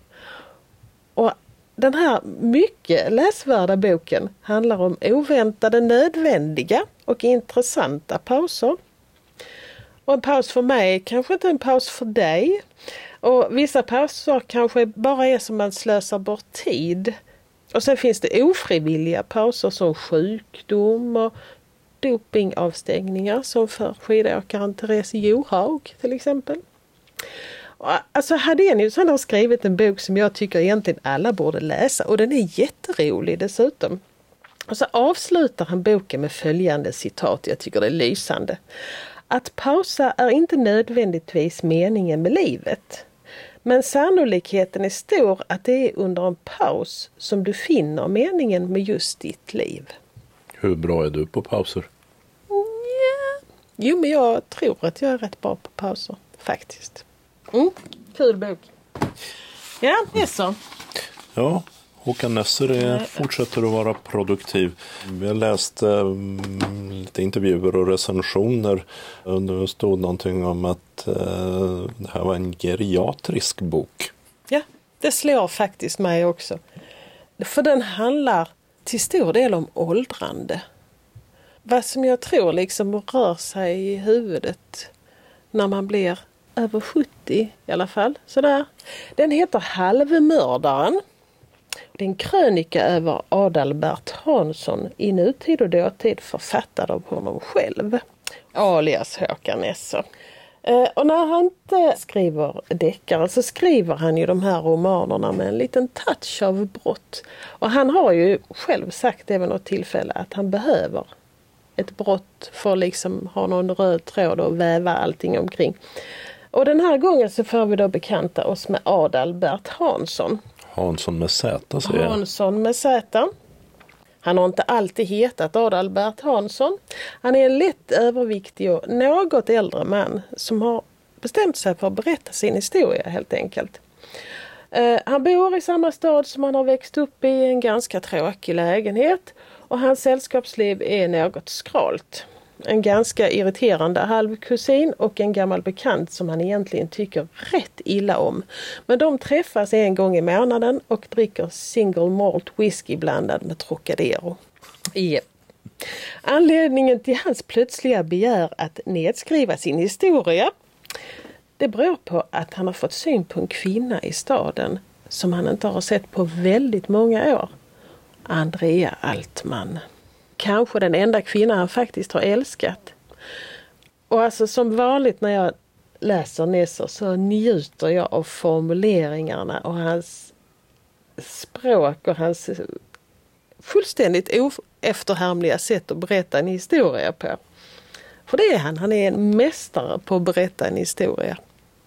Och den här mycket läsvärda boken handlar om oväntade, nödvändiga och intressanta pauser. Och en paus för mig kanske inte en paus för dig. Och vissa pauser kanske bara är som man slösar bort tid. Och sen finns det ofrivilliga pauser som sjukdom och dopingavstängningar som för skidåkaren Therese Johaug till exempel. Alltså Hadenius, han har skrivit en bok som jag tycker egentligen alla borde läsa och den är jätterolig dessutom. Och så avslutar han boken med följande citat, jag tycker det är lysande. Att pausa är inte nödvändigtvis meningen med livet. Men sannolikheten är stor att det är under en paus som du finner meningen med just ditt liv. Hur bra är du på pauser? Ja. Jo, men jag tror att jag är rätt bra på pauser, faktiskt. Mm, kul bok. Ja, det är så. Ja, Håkan Nesser är, fortsätter att vara produktiv. Vi har läst um, lite intervjuer och recensioner. Och det stod någonting om att uh, det här var en geriatrisk bok. Ja, det slår faktiskt mig också. För den handlar till stor del om åldrande. Vad som jag tror liksom rör sig i huvudet när man blir över sjuttio i alla fall. Sådär. Den heter Halvmördaren. Det är en krönika över Adalbert Hansson i nutid och dåtid författad av honom själv. Alias Håkan Nesser. Eh, och när han inte skriver deckare så skriver han ju de här romanerna med en liten touch av brott. Och han har ju själv sagt även något tillfälle att han behöver ett brott för att liksom ha någon röd tråd och väva allting omkring. Och den här gången så får vi då bekanta oss med Adalbert Hansson. Hansson med Z, säger jag. Hansson med Z. Han har inte alltid hetat Adalbert Hansson. Han är en lätt överviktig och något äldre man som har bestämt sig för att berätta sin historia helt enkelt. Uh, han bor i samma stad som han har växt upp i, en ganska tråkig lägenhet. Och hans sällskapsliv är något skralt. En ganska irriterande halvkusin och en gammal bekant som han egentligen tycker rätt illa om. Men de träffas en gång i månaden och dricker single malt whisky blandad med Trocadero. Yeah. Anledningen till hans plötsliga begär att nedskriva sin historia, det beror på att han har fått syn på en kvinna i staden som han inte har sett på väldigt många år. Andrea Altman. Kanske den enda kvinna han faktiskt har älskat. Och alltså som vanligt när jag läser Nesser så njuter jag av formuleringarna och hans språk och hans fullständigt oefterhärmliga sätt att berätta en historia på. För det är han, han är en mästare på att berätta en historia.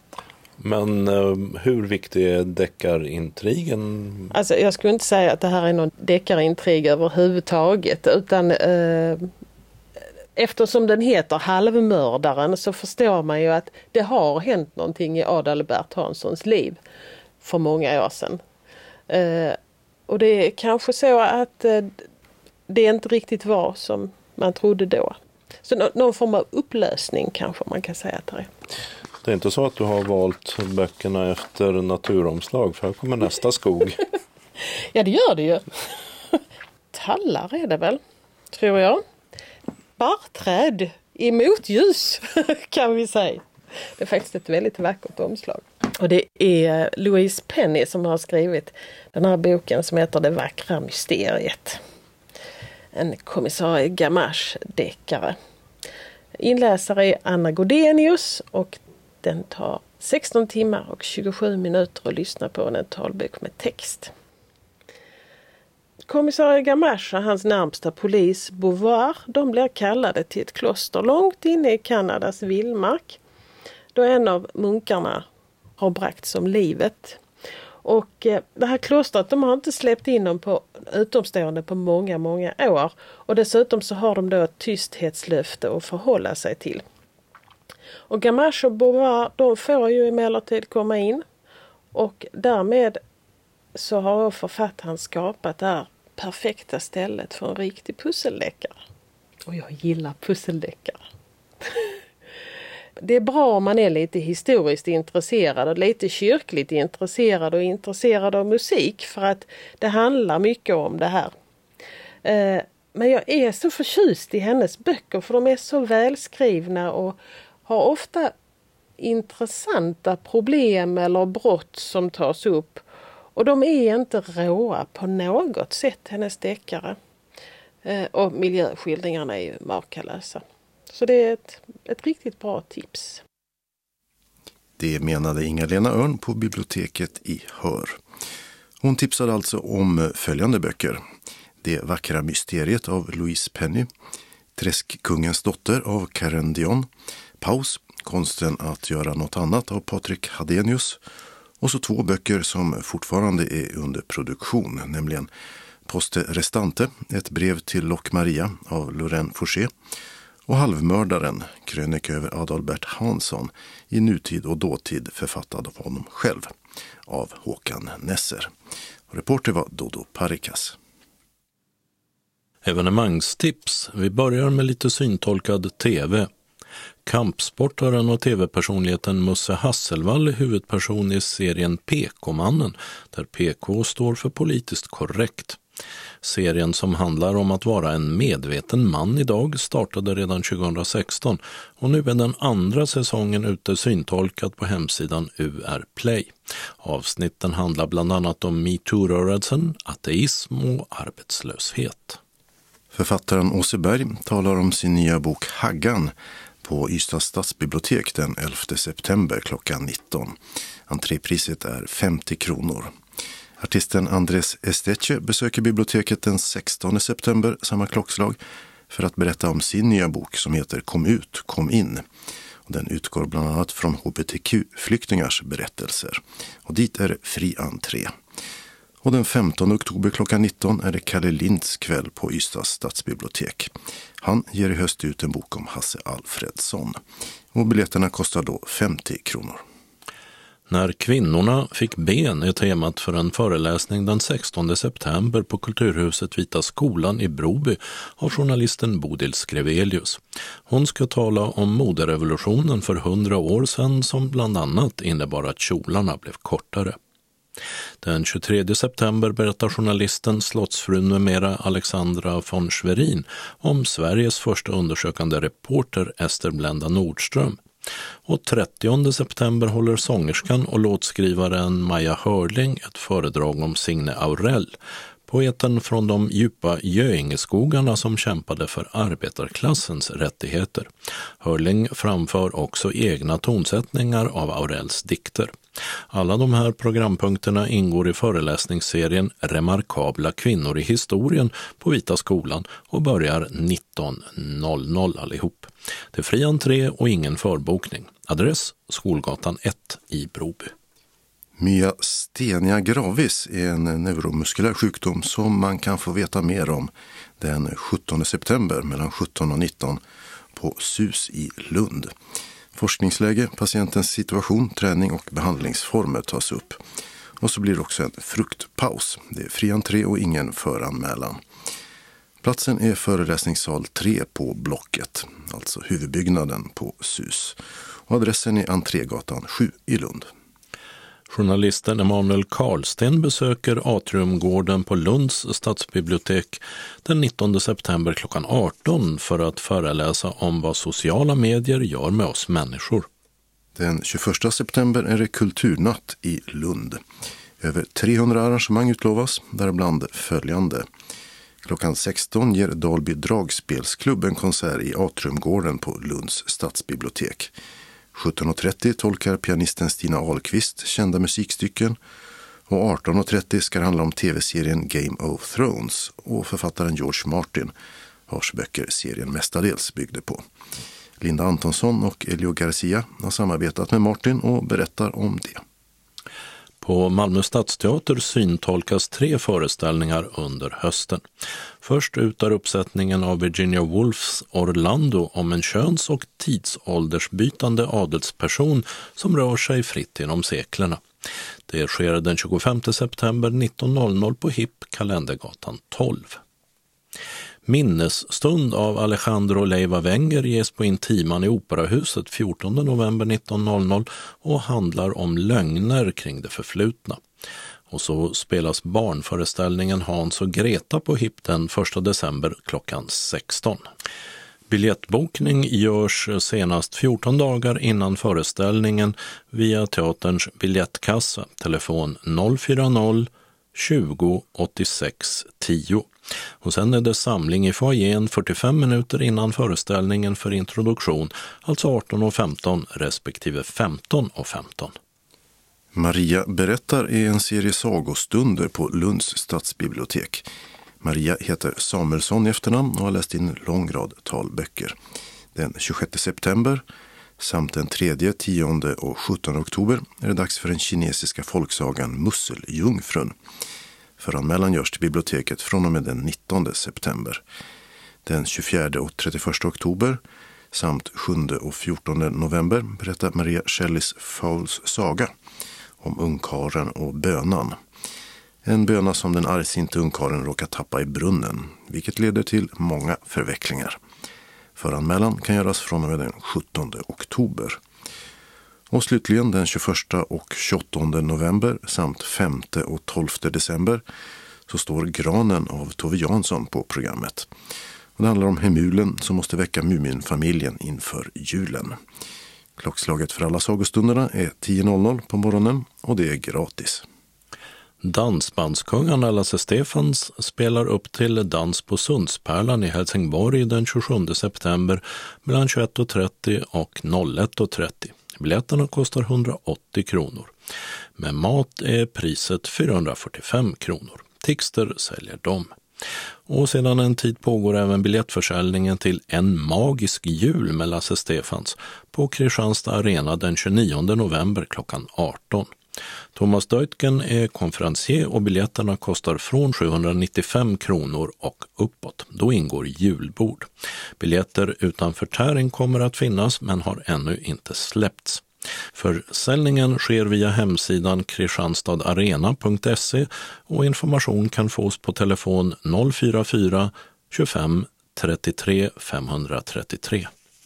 Men uh, hur viktig är deckarintrigen? Alltså jag skulle inte säga att det här är någon deckarintrig överhuvudtaget utan uh, eftersom den heter Halvmördaren så förstår man ju att det har hänt någonting i Adalbert Hanssons liv för många år sedan. Uh, och det är kanske så att uh, det inte riktigt var som man trodde då. Så no- någon form av upplösning kanske man kan säga att det är. Det är inte så att du har valt böckerna efter naturomslag, för här kommer nästa skog. Ja, det gör det ju. Tallar är det väl, tror jag. Barrträd i motljus kan vi säga. Det är faktiskt ett väldigt vackert omslag. Och det är Louise Penny som har skrivit den här boken som heter Det vackra mysteriet. En kommissarie Gamache-deckare. Inläsare är Anna Godenius och den tar sexton timmar och tjugosju minuter att lyssna på en talbok med text. Kommissarie Gamache och hans närmsta polis Beauvoir, de blir kallade till ett kloster långt inne i Kanadas vildmark då en av munkarna har bragts om livet. Och eh, det här klostret, de har inte släppt in dem på utomstående på många, många år. Och dessutom så har de då ett tysthetslöfte att förhålla sig till. Och Gamache och Beauvoir, de får ju emellertid komma in. Och därmed så har författaren skapat det här perfekta stället för en riktig pusseldeckare. Och jag gillar pusseldeckare. Det är bra om man är lite historiskt intresserad och lite kyrkligt intresserad och intresserad av musik, för att det handlar mycket om det här. Men jag är så förtjust i hennes böcker för de är så välskrivna och har ofta intressanta problem eller brott som tas upp. Och de är inte råa på något sätt, hennes deckare. Och miljöskildringarna är ju makalösa. Så det är ett, ett riktigt bra tips. Det menade Inga-Lena Örn på biblioteket i Hör. Hon tipsade alltså om följande böcker. Det vackra mysteriet av Louise Penny, Träskkungens dotter av Karen Dion, Paus, konsten att göra något annat av Patrik Hadenius och så två böcker som fortfarande är under produktion, nämligen Poste Restante, ett brev till Lock Maria av Lorraine Fouché och Halvmördaren, krönika över Adalbert Hansson i nutid och dåtid författad av honom själv av Håkan Nesser. Och reporter var Dodo Parikas. Evenemangstips. Vi börjar med lite syntolkad tv. Kampsportaren och tv-personligheten Musse Hasselvall är huvudperson i serien P K-mannen, där P K står för politiskt korrekt. Serien, som handlar om att vara en medveten man idag, startade redan tjugohundrasexton och nu är den andra säsongen ute syntolkad på hemsidan U R Play. Avsnitten handlar bland annat om MeToo-rörelsen, ateism och arbetslöshet. Författaren Åse Berg talar om sin nya bok Haggan på Ystad stadsbibliotek den elfte september klockan nitton. Entrépriset är femtio kronor. Artisten Andres Esteche besöker biblioteket den sextonde september samma klockslag för att berätta om sin nya bok som heter Kom ut, kom in. Och den utgår bland annat från H B T Q-flyktingars berättelser. Och dit är det fri entré. Och den femtonde oktober klockan nitton är det Kalle Linds kväll på Ystads stadsbibliotek. Han ger i höst ut en bok om Hasse Alfredsson. Och biljetterna kostar då femtio kronor. När kvinnorna fick ben är temat för en föreläsning den sextonde september på Kulturhuset Vita skolan i Broby av journalisten Bodil Skrevelius. Hon ska tala om moderevolutionen för hundra år sedan som bland annat innebar att kjolarna blev kortare. Den tjugotredje september berättar journalisten slottsfrun med mera Alexandra von Schwerin om Sveriges första undersökande reporter Ester Blenda Nordström. Och trettionde september håller sångerskan och låtskrivaren Maja Hörling ett föredrag om Signe Aurell, poeten från de djupa Göingeskogarna som kämpade för arbetarklassens rättigheter. Hörling framför också egna tonsättningar av Aurells dikter. Alla de här programpunkterna ingår i föreläsningsserien Remarkabla kvinnor i historien på Vita skolan och börjar nitton noll noll allihop. Det är fri entré och ingen förbokning. Adress Skolgatan ett i Broby. Myasthenia gravis är en neuromuskulär sjukdom som man kan få veta mer om den sjuttonde september mellan sjutton och nitton på S U S i Lund. Forskningsläge, patientens situation, träning och behandlingsformer tas upp. Och så blir det också en fruktpaus. Det är fri entré och ingen föranmälan. Platsen är föreläsningssal tre på Blocket, alltså huvudbyggnaden på S U S. Och adressen är Entrégatan sju i Lund. Journalisten Emanuel Karlsten besöker Atriumgården på Lunds stadsbibliotek den nittonde september klockan arton för att föreläsa om vad sociala medier gör med oss människor. Den tjugoförsta september är det kulturnatt i Lund. Över trehundra arrangemang utlovas, däribland följande. Klockan sexton ger Dalby dragspelsklubb en konsert i Atriumgården på Lunds stadsbibliotek. sjutton och trettio tolkar pianisten Stina Ahlqvist kända musikstycken och arton och trettio ska det handla om tv-serien Game of Thrones och författaren George Martin, vars böcker serien mestadels byggde på. Linda Antonsson och Elio Garcia har samarbetat med Martin och berättar om det. På Malmö stadsteater syntolkas tre föreställningar under hösten. Först ut är uppsättningen av Virginia Woolfs Orlando om en köns- och tidsåldersbytande adelsperson som rör sig fritt genom seklerna. Det sker den tjugofemte september nitton på Hipp, Kalendergatan tolv. Minnesstund av Alejandro Leiva Wenger ges på Intiman i Operahuset fjortonde november nitton och handlar om lögner kring det förflutna. Och så spelas barnföreställningen Hans och Greta på Hipp den första december klockan sexton. Biljettbokning görs senast fjorton dagar innan föreställningen via teaterns biljettkassa, telefon noll fyra noll tjugo åttiosex tio. Och sen är det samling i foajén fyrtiofem minuter innan föreställningen för introduktion, alltså arton och femton respektive femton och femton. Maria berättar är en serie sagostunder på Lunds stadsbibliotek. Maria heter Samuelsson i efternamn och har läst in en lång rad talböcker. Den tjugosjätte september samt den tredje, tionde och sjuttonde oktober är det dags för den kinesiska folksagan Musseljungfrun. Föranmälan görs till biblioteket från och med den nittonde september. Den tjugofjärde och trettioförsta oktober samt sjunde och fjortonde november berättar Maria Shelleys Fowls saga om ungkaren och bönan. En böna som den argsinte ungkaren råkar tappa i brunnen, vilket leder till många förvecklingar. Föranmälan kan göras från och med den sjuttonde oktober. Och slutligen den tjugoförsta och tjugoåttonde november samt femte och tolfte december så står Granen av Tove Jansson på programmet. Och det handlar om Hemulen som måste väcka Muminfamiljen inför julen. Klockslaget för alla sagostunderna är tio på morgonen och det är gratis. Dansbandskungarna Lasse Stefans spelar upp till dans på Sundspärlan i Helsingborg den tjugosjunde september mellan tjugoett och trettio och ett och trettio. Biljetterna kostar hundraåttio kronor. Med mat är priset fyrahundrafyrtiofem kronor. Tixter säljer dem. Och sedan en tid pågår även biljettförsäljningen till En magisk jul med Lasse Stefans på Kristianstad Arena den tjugonionde november klockan arton. Thomas Deutgen är konferencier och biljetterna kostar från sjuhundranittiofem kronor och uppåt. Då ingår julbord. Biljetter utan förtäring kommer att finnas men har ännu inte släppts. Försäljningen sker via hemsidan kristianstadarena punkt se och information kan fås på telefon noll fyra fyra tjugofem trettiotre femhundratrettiotre.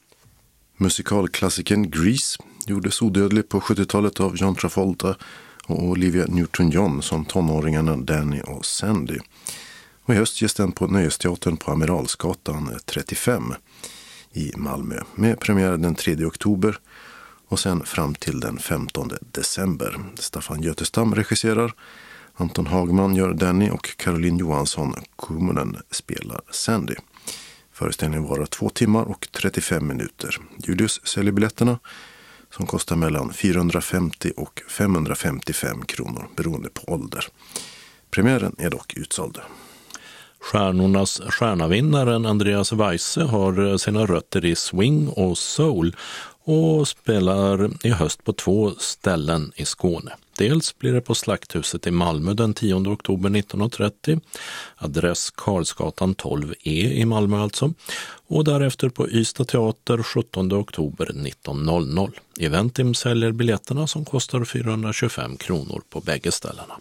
Musikalklassikern Grease gjordes odödlig på sjuttiotalet av John Travolta och Olivia Newton-John som tonåringarna Danny och Sandy. Och i höst ges den på Nöjesteatern på Amiralsgatan trettiofem i Malmö med premiär den tredje oktober och sen fram till den femtonde december. Staffan Götestam regisserar, Anton Hagman gör Danny och Caroline Johansson Kummunen spelar Sandy. Föreställningen varar två timmar och trettiofem minuter. Julius säljer biljetterna som kostar mellan fyrahundrafemtio och femhundrafemtiofem kronor beroende på ålder. Premiären är dock utsåld. Stjärnornas stjärnavinnaren Andreas Weise har sina rötter i swing och soul och spelar i höst på två ställen i Skåne. Dels blir det på Slakthuset i Malmö den tionde oktober nitton trettio, adress Karlsgatan tolv E i Malmö alltså, och därefter på Ystad teater sjuttonde oktober nitton. Eventim säljer biljetterna som kostar fyrahundratjugofem kronor på bägge ställena.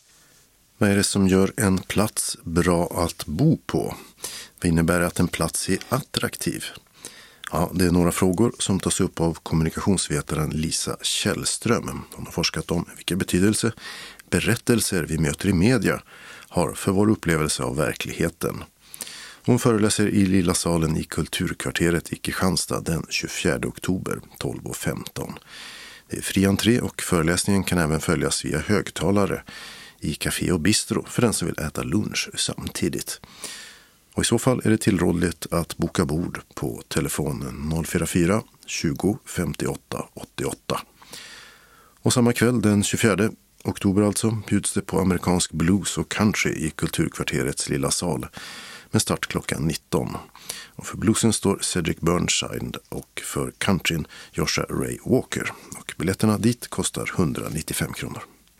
Vad är det som gör en plats bra att bo på? Vad innebär att en plats är attraktiv? Ja, det är några frågor som tas upp av kommunikationsvetaren Lisa Källström. Hon har forskat om vilken betydelse berättelser vi möter i media har för vår upplevelse av verkligheten. Hon föreläser i Lilla salen i Kulturkvarteret i Kristianstad den tjugofjärde oktober tolv och femton. Det är fri entré och föreläsningen kan även följas via högtalare i café och bistro för den som vill äta lunch samtidigt. Och i så fall är det tillrådligt att boka bord på telefonen noll fyra fyra tjugo femtioåtta åttioåtta. Och samma kväll den tjugofjärde oktober alltså bjuds det på amerikansk blues och country i Kulturkvarterets Lilla sal med start klockan nitton. Och för bluesen står Cedric Burnside och för countryn Joshua Ray Walker. Och biljetterna dit kostar etthundranittiofem kronor.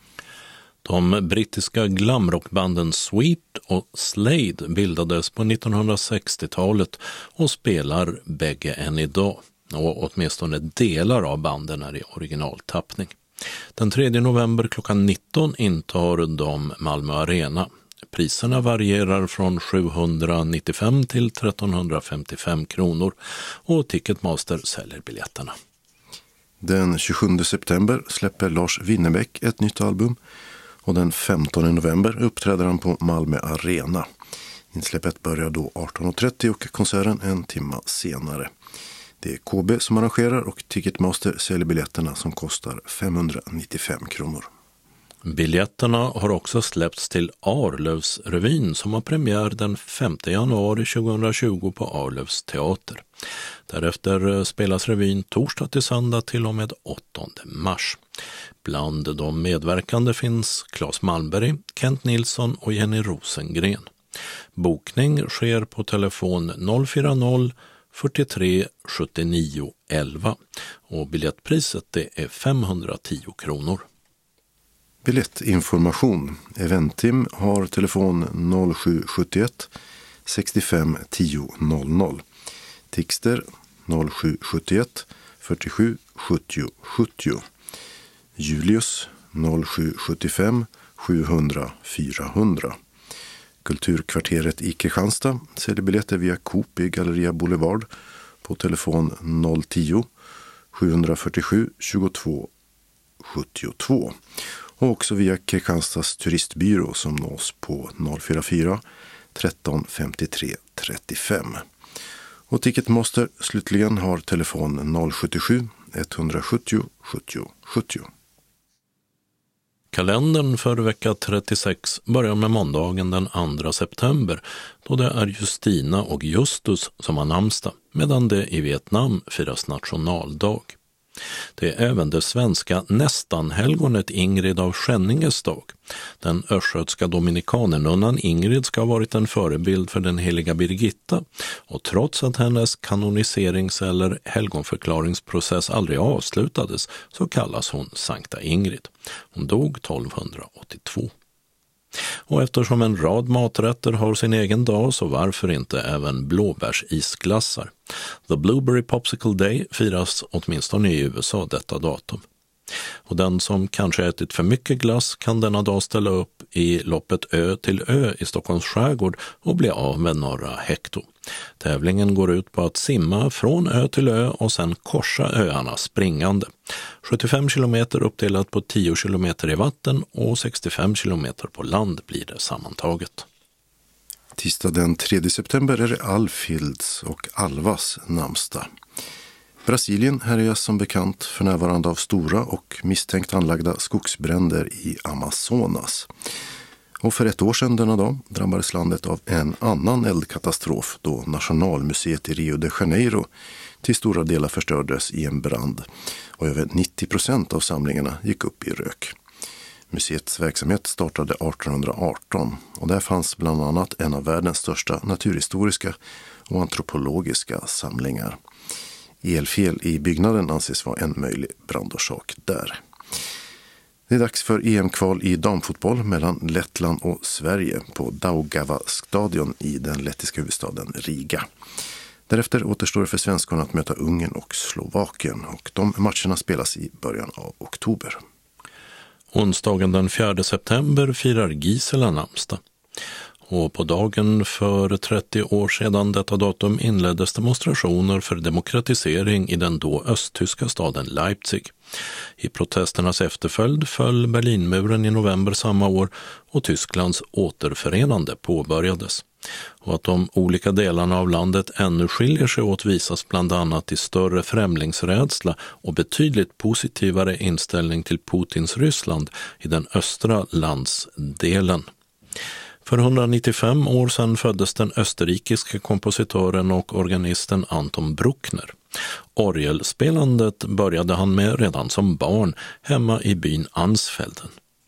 De brittiska glamrockbanden Sweet och Slade bildades på nittonhundrasextiotalet och spelar bägge än idag. Och åtminstone delar av banden är i originaltappning. Den tredje november klockan nitton intar de Malmö Arena. Priserna varierar från sjuhundranittiofem till trettonhundrafemtiofem kronor och Ticketmaster säljer biljetterna. Den tjugosjunde september släpper Lars Winnerbäck ett nytt album och den femtonde november uppträder han på Malmö Arena. Insläppet börjar då arton och trettio och konserten en timme senare. Det är K B som arrangerar och Ticketmaster säljer biljetterna som kostar femhundranittiofem kronor. Biljetterna har också släppts till Arlövsrevyn som har premiär den femte januari tjugohundratjugo på Arlövs teater. Därefter spelas revyn torsdag till söndag till och med åttonde mars. Bland de medverkande finns Claes Malmberg, Kent Nilsson och Jenny Rosengren. Bokning sker på telefon noll fyra noll fyrtiotre sjuttionio elva och biljettpriset det är femhundratio kronor. Biljettinformation. Eventim har telefon noll sju sjuttioett sextiofem tio noll noll. Tixter noll sju sjuttioett fyrtiosju sjuttio sjuttio. Julius noll sju sjuttiofem sjuhundra fyrahundra. Kulturkvarteret i Kristianstad säljer biljetter via Coop i Galleria Boulevard på telefon noll tio sjuhundrafyrtiosju tjugotvå sjuttiotvå. Och också via Kristianstads turistbyrå som nås på noll fyra fyra tretton femtiotre trettiofem. Och Ticketmaster slutligen har telefon noll sjuttiosju etthundrasjuttio sjuttio sjuttio. Kalendern för vecka trettiosex börjar med måndagen den andra september då det är Justina och Justus som har namnsdag, medan det i Vietnam firas nationaldag. Det är även det svenska nästan-helgonet Ingrid av Skänninges dag. Den östgötska dominikanernunnan Ingrid ska ha varit en förebild för den heliga Birgitta och trots att hennes kanoniserings- eller helgonförklaringsprocess aldrig avslutades så kallas hon Sankta Ingrid. Hon dog tolvhundraåttiotvå. Och eftersom en rad maträtter har sin egen dag så varför inte även blåbärsisglassar. The Blueberry Popsicle Day firas åtminstone i U S A detta datum. Och den som kanske ätit för mycket glass kan denna dag ställa upp i loppet Ö till Ö i Stockholms skärgård och bli av med några hekto. Tävlingen går ut på att simma från ö till ö och sen korsa öarna springande. sjuttiofem kilometer uppdelat på tio kilometer i vatten och sextiofem kilometer på land blir det sammantaget. Tisdag den tredje september är det Alfhids och Alvas namnsdag. Brasilien härjas som bekant för närvarande av stora och misstänkt anlagda skogsbränder i Amazonas. Och för ett år sedan denna dag drabbades landet av en annan eldkatastrof då Nationalmuseet i Rio de Janeiro till stora delar förstördes i en brand och över nittio procent av samlingarna gick upp i rök. Museets verksamhet startade artonhundraarton och där fanns bland annat en av världens största naturhistoriska och antropologiska samlingar. Elfel i byggnaden anses vara en möjlig brandorsak där. Det är dags för E M-kval i damfotboll mellan Lettland och Sverige på Daugava-stadion i den lettiska huvudstaden Riga. Därefter återstår det för svenskarna att möta Ungern och Slovakien och de matcherna spelas i början av oktober. Onsdagen den fjärde september firar Gisela namnsdag. Och på dagen för trettio år sedan detta datum inleddes demonstrationer för demokratisering i den då östtyska staden Leipzig. I protesternas efterföljd föll Berlinmuren i november samma år och Tysklands återförenande påbörjades. Och att de olika delarna av landet ännu skiljer sig åt visas bland annat i större främlingsrädsla och betydligt positivare inställning till Putins Ryssland i den östra landsdelen. För etthundranittiofem år sedan föddes den österrikiske kompositören och organisten Anton Bruckner. Orgelspelandet började han med redan som barn hemma i byn Ansfelden.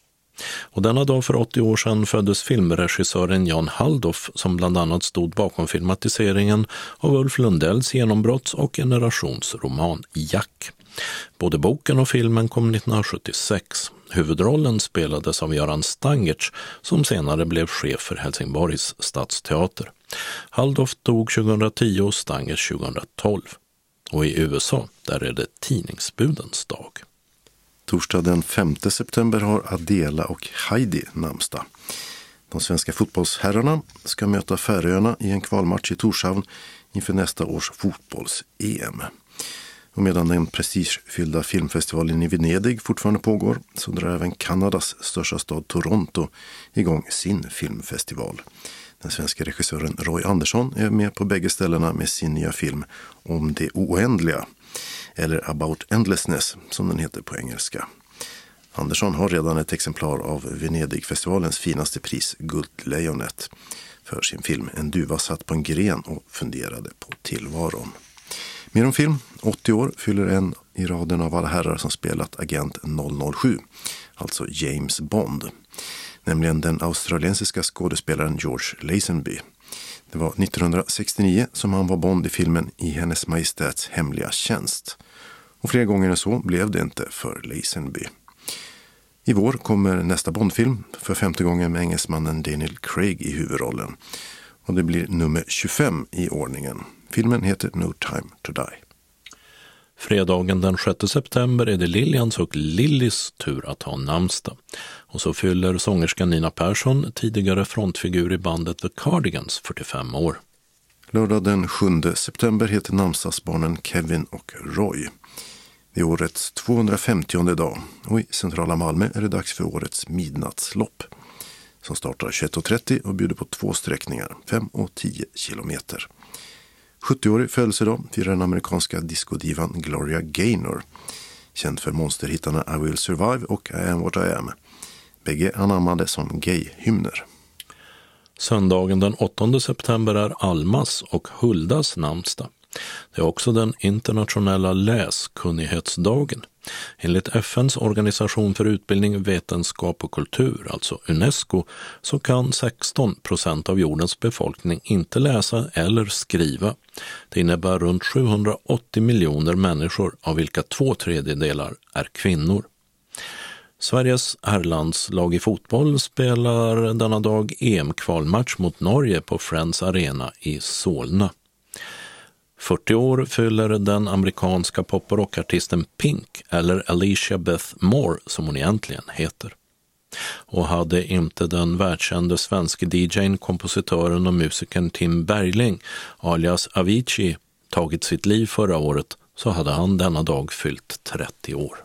Och denna dag för åttio år sedan föddes filmregissören Jan Halldorf som bland annat stod bakom filmatiseringen av Ulf Lundells genombrotts- och generationsroman Jack. Både boken och filmen kom nittonhundrasjuttiosex. Huvudrollen spelades av Göran Stangertz som senare blev chef för Helsingborgs stadsteater. Halldorf dog tjugohundratio och Stangertz tjugohundratolv. Och i U S A där är det tidningsbudens dag. Torsdag den femte september har Adela och Heidi namnsdag. De svenska fotbollsherrarna ska möta Färöarna i en kvalmatch i Torshavn inför nästa års fotbolls-E M. Och medan den prestigefyllda filmfestivalen i Venedig fortfarande pågår så drar även Kanadas största stad Toronto igång sin filmfestival. Den svenska regissören Roy Andersson är med på bägge ställena med sin nya film Om det oändliga, eller About Endlessness som den heter på engelska. Andersson har redan ett exemplar av Venedigfestivalens finaste pris, Guldlejonet, för sin film En duva satt på en gren och funderade på tillvaron. Mer om film. åttio år fyller en i raden av alla herrar som spelat agent noll noll sju, alltså James Bond. Nämligen den australiensiska skådespelaren George Lazenby. Det var nittonhundrasextionio som han var Bond i filmen I hennes majestäts hemliga tjänst. Och flera gånger än så blev det inte för Lazenby. I vår kommer nästa Bondfilm för femte gången med engelsmannen Daniel Craig i huvudrollen. Och det blir nummer tjugofem i ordningen. Filmen heter No Time to Die. Fredagen den sjätte september är det Lilians och Lillys tur att ha namnsdag. Och så fyller sångerskan Nina Persson, tidigare frontfigur i bandet The Cardigans, fyrtiofem år. Lördag den sjunde september heter namnsdagsbarnen Kevin och Roy. Det är årets tvåhundrafemtionde dag och i centrala Malmö är det dags för årets midnattslopp som startar tjugoett och trettio och bjuder på två sträckningar, fem och tio kilometer. sjuttioårig födelsedag firar den amerikanska discodivan Gloria Gaynor, känd för monsterhittarna I Will Survive och I Am What I Am, bägge anammade som gay-hymner. Söndagen den åttonde september är Almas och Huldas namnsdag. Det är också den internationella läskunnighetsdagen. Enligt F N:s organisation för utbildning, vetenskap och kultur, alltså UNESCO, så kan sexton procent av jordens befolkning inte läsa eller skriva. Det innebär runt sjuhundraåttio miljoner människor, av vilka två tredjedelar är kvinnor. Sveriges herrlandslag i fotboll spelar denna dag E M-kvalmatch mot Norge på Friends Arena i Solna. fyrtio år fyller den amerikanska pop- och rockartisten Pink, eller Alicia Beth Moore som hon egentligen heter. Och hade inte den världskände svenska D J:n, kompositören och musikern Tim Bergling, alias Avicii, tagit sitt liv förra året så hade han denna dag fyllt trettio år.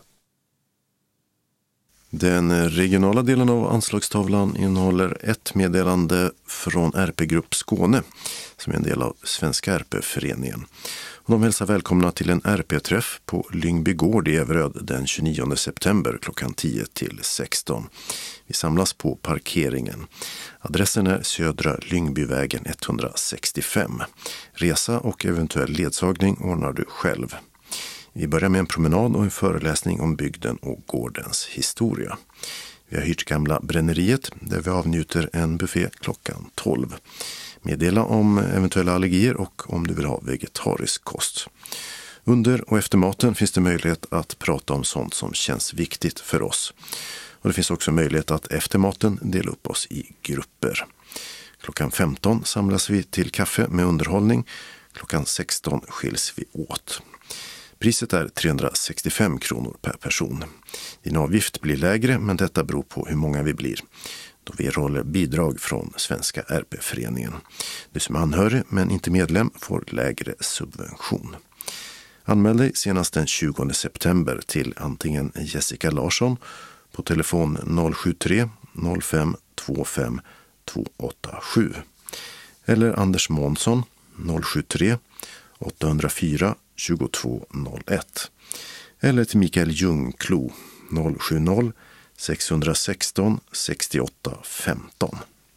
Den regionala delen av anslagstavlan innehåller ett meddelande från R P-grupp Skåne som är en del av Svenska R P-föreningen. Och de hälsar välkomna till en R P-träff på Lyngby gård i Everöd den tjugonionde september klockan tio till sexton. Vi samlas på parkeringen. Adressen är Södra Lyngbyvägen etthundrasextiofem. Resa och eventuell ledsagning ordnar du själv. Vi börjar med en promenad och en föreläsning om bygden och gårdens historia. Vi har hyrt gamla bränneriet där vi avnjuter en buffé klockan tolv. Meddela om eventuella allergier och om du vill ha vegetarisk kost. Under och efter maten finns det möjlighet att prata om sånt som känns viktigt för oss. Och det finns också möjlighet att efter maten dela upp oss i grupper. Klockan femton samlas vi till kaffe med underhållning. Klockan sexton skiljs vi åt. Priset är trehundrasextiofem kronor per person. Din avgift blir lägre, men detta beror på hur många vi blir. då vi erhåller bidrag från Svenska R P-föreningen. Du som är anhörig men inte medlem får lägre subvention. Anmäl dig senast den tjugonde september till antingen Jessica Larsson på telefon noll sju tre noll fem två fem två åtta sju eller Anders Månsson noll sju tre åtta noll fyra två två noll ett eller till Mikael Ljungklo noll sju noll sex ett sex sex åtta femton.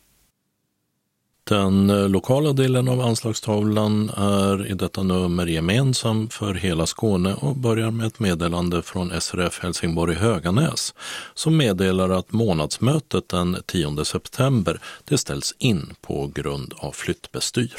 Den lokala delen av anslagstavlan är i detta nummer gemensam för hela Skåne och börjar med ett meddelande från S R F Helsingborg Höganäs som meddelar att månadsmötet den tionde september det ställs in på grund av flyttbestyr.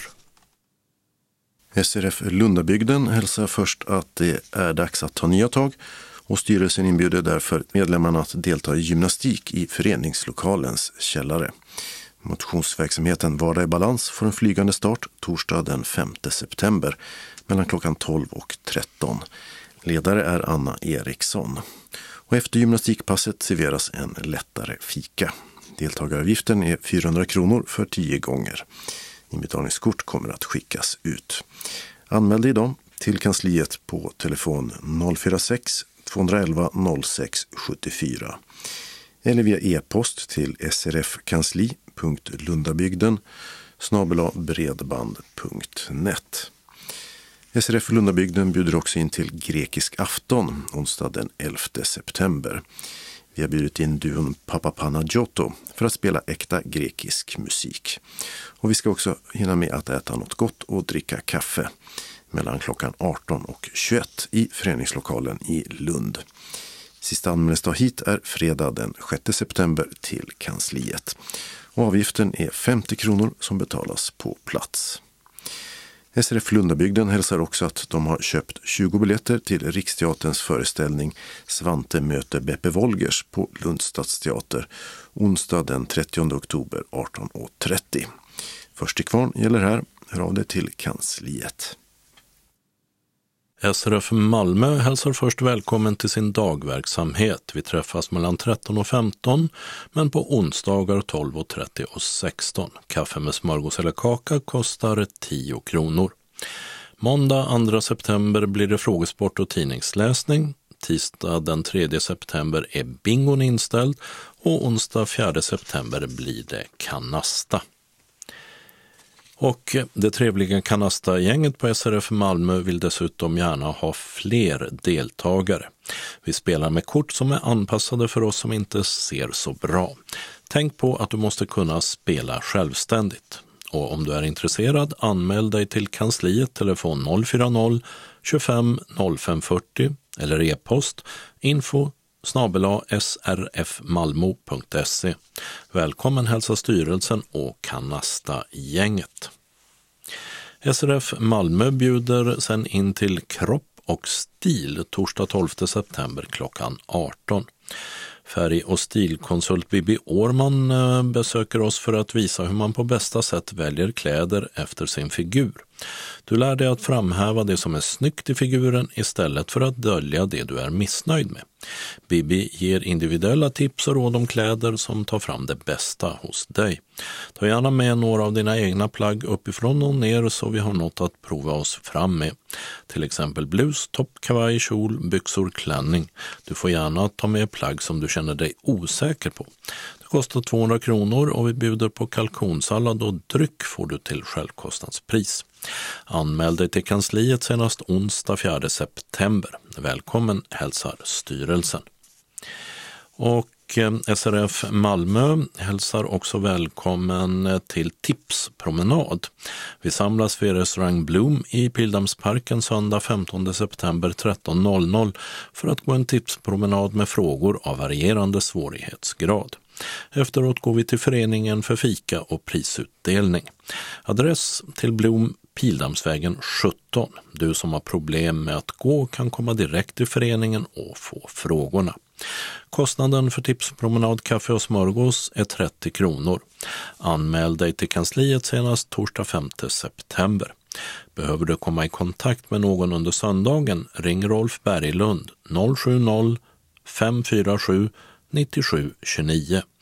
S R F Lundabygden hälsar först att det är dags att ta nya tag och styrelsen inbjuder därför medlemmarna att delta i gymnastik i föreningslokalens källare. Motionsverksamheten Vardag i balans får en flygande start torsdag den femte september mellan klockan tolv och tretton. Ledare är Anna Eriksson. Och efter gymnastikpasset serveras en lättare fika. Deltagaravgiften är fyrahundra kronor för tio gånger. Inbetalningskort kommer att skickas ut. Anmäl dig idag till kansliet på telefon noll fyra sex två ett ett noll sex sju fyra eller via e-post till srfkansli punkt lundabygden snabel-a bredband punkt net. S R F Lundabygden bjuder också in till grekisk afton onsdag den elfte september. Vi har bjudit in duon Papa Panagioto för att spela äkta grekisk musik. Och vi ska också hinna med att äta något gott och dricka kaffe mellan klockan arton och tjugoett i föreningslokalen i Lund. Sista anmälningsdag hit är fredag den sjätte september till kansliet. Och avgiften är femtio kronor som betalas på plats. S R F Lundabygden hälsar också att de har köpt tjugo biljetter till Riksteaterns föreställning Svante möter Beppe Wolgers på Lunds stadsteater onsdag den trettionde oktober arton trettio. Först till kvarn gäller här, hör av det till kansliet. S R F Malmö hälsar först välkommen till sin dagverksamhet. Vi träffas mellan tretton och femton, men på onsdagar tolv och trettio och sexton. Kaffe med smörgås eller kaka kostar tio kronor. Måndag andra september blir det frågesport och tidningsläsning. Tisdag den tredje september är bingon inställd och onsdag fjärde september blir det kanasta. Och det trevliga kanasta-gänget på S R F Malmö vill dessutom gärna ha fler deltagare. Vi spelar med kort som är anpassade för oss som inte ser så bra. Tänk på att du måste kunna spela självständigt. Och om du är intresserad, anmäl dig till kansliet telefon noll fyra noll tjugofem noll fem fyrtio eller e-post info snabel-a srfmalmo punkt se. Välkommen hälsa styrelsen och kanasta-gänget. S R F Malmö bjuder sen in till kropp och stil torsdag tolfte september klockan arton. Färg- och stilkonsult Bibi Årman besöker oss för att visa hur man på bästa sätt väljer kläder efter sin figur. Du lär dig att framhäva det som är snyggt i figuren istället för att dölja det du är missnöjd med. Bibi ger individuella tips och råd om kläder som tar fram det bästa hos dig. Ta gärna med några av dina egna plagg uppifrån och ner så vi har något att prova oss fram med. Till exempel blus, topp, kavaj, kjol, byxor, klänning. Du får gärna ta med plagg som du känner dig osäker på. Det kostar tvåhundra kronor och vi bjuder på kalkonsallad och dryck får du till självkostnadspris. Anmäl dig till kansliet senast onsdag fjärde september. Välkommen hälsar styrelsen. Och S R F Malmö hälsar också välkommen till tipspromenad. Vi samlas vid restaurang Bloom i Pildammsparken söndag femtonde september tretton noll noll för att gå en tipspromenad med frågor av varierande svårighetsgrad. Efteråt går vi till föreningen för fika och prisutdelning. Adress till Blom, Pildammsvägen sjutton. Du som har problem med att gå kan komma direkt till föreningen och få frågorna. Kostnaden för tipspromenad, kaffe och smörgås är trettio kronor. Anmäl dig till kansliet senast torsdag femte september. Behöver du komma i kontakt med någon under söndagen, ring Rolf Berglund noll sju noll fem fyra sju nio sju två nio.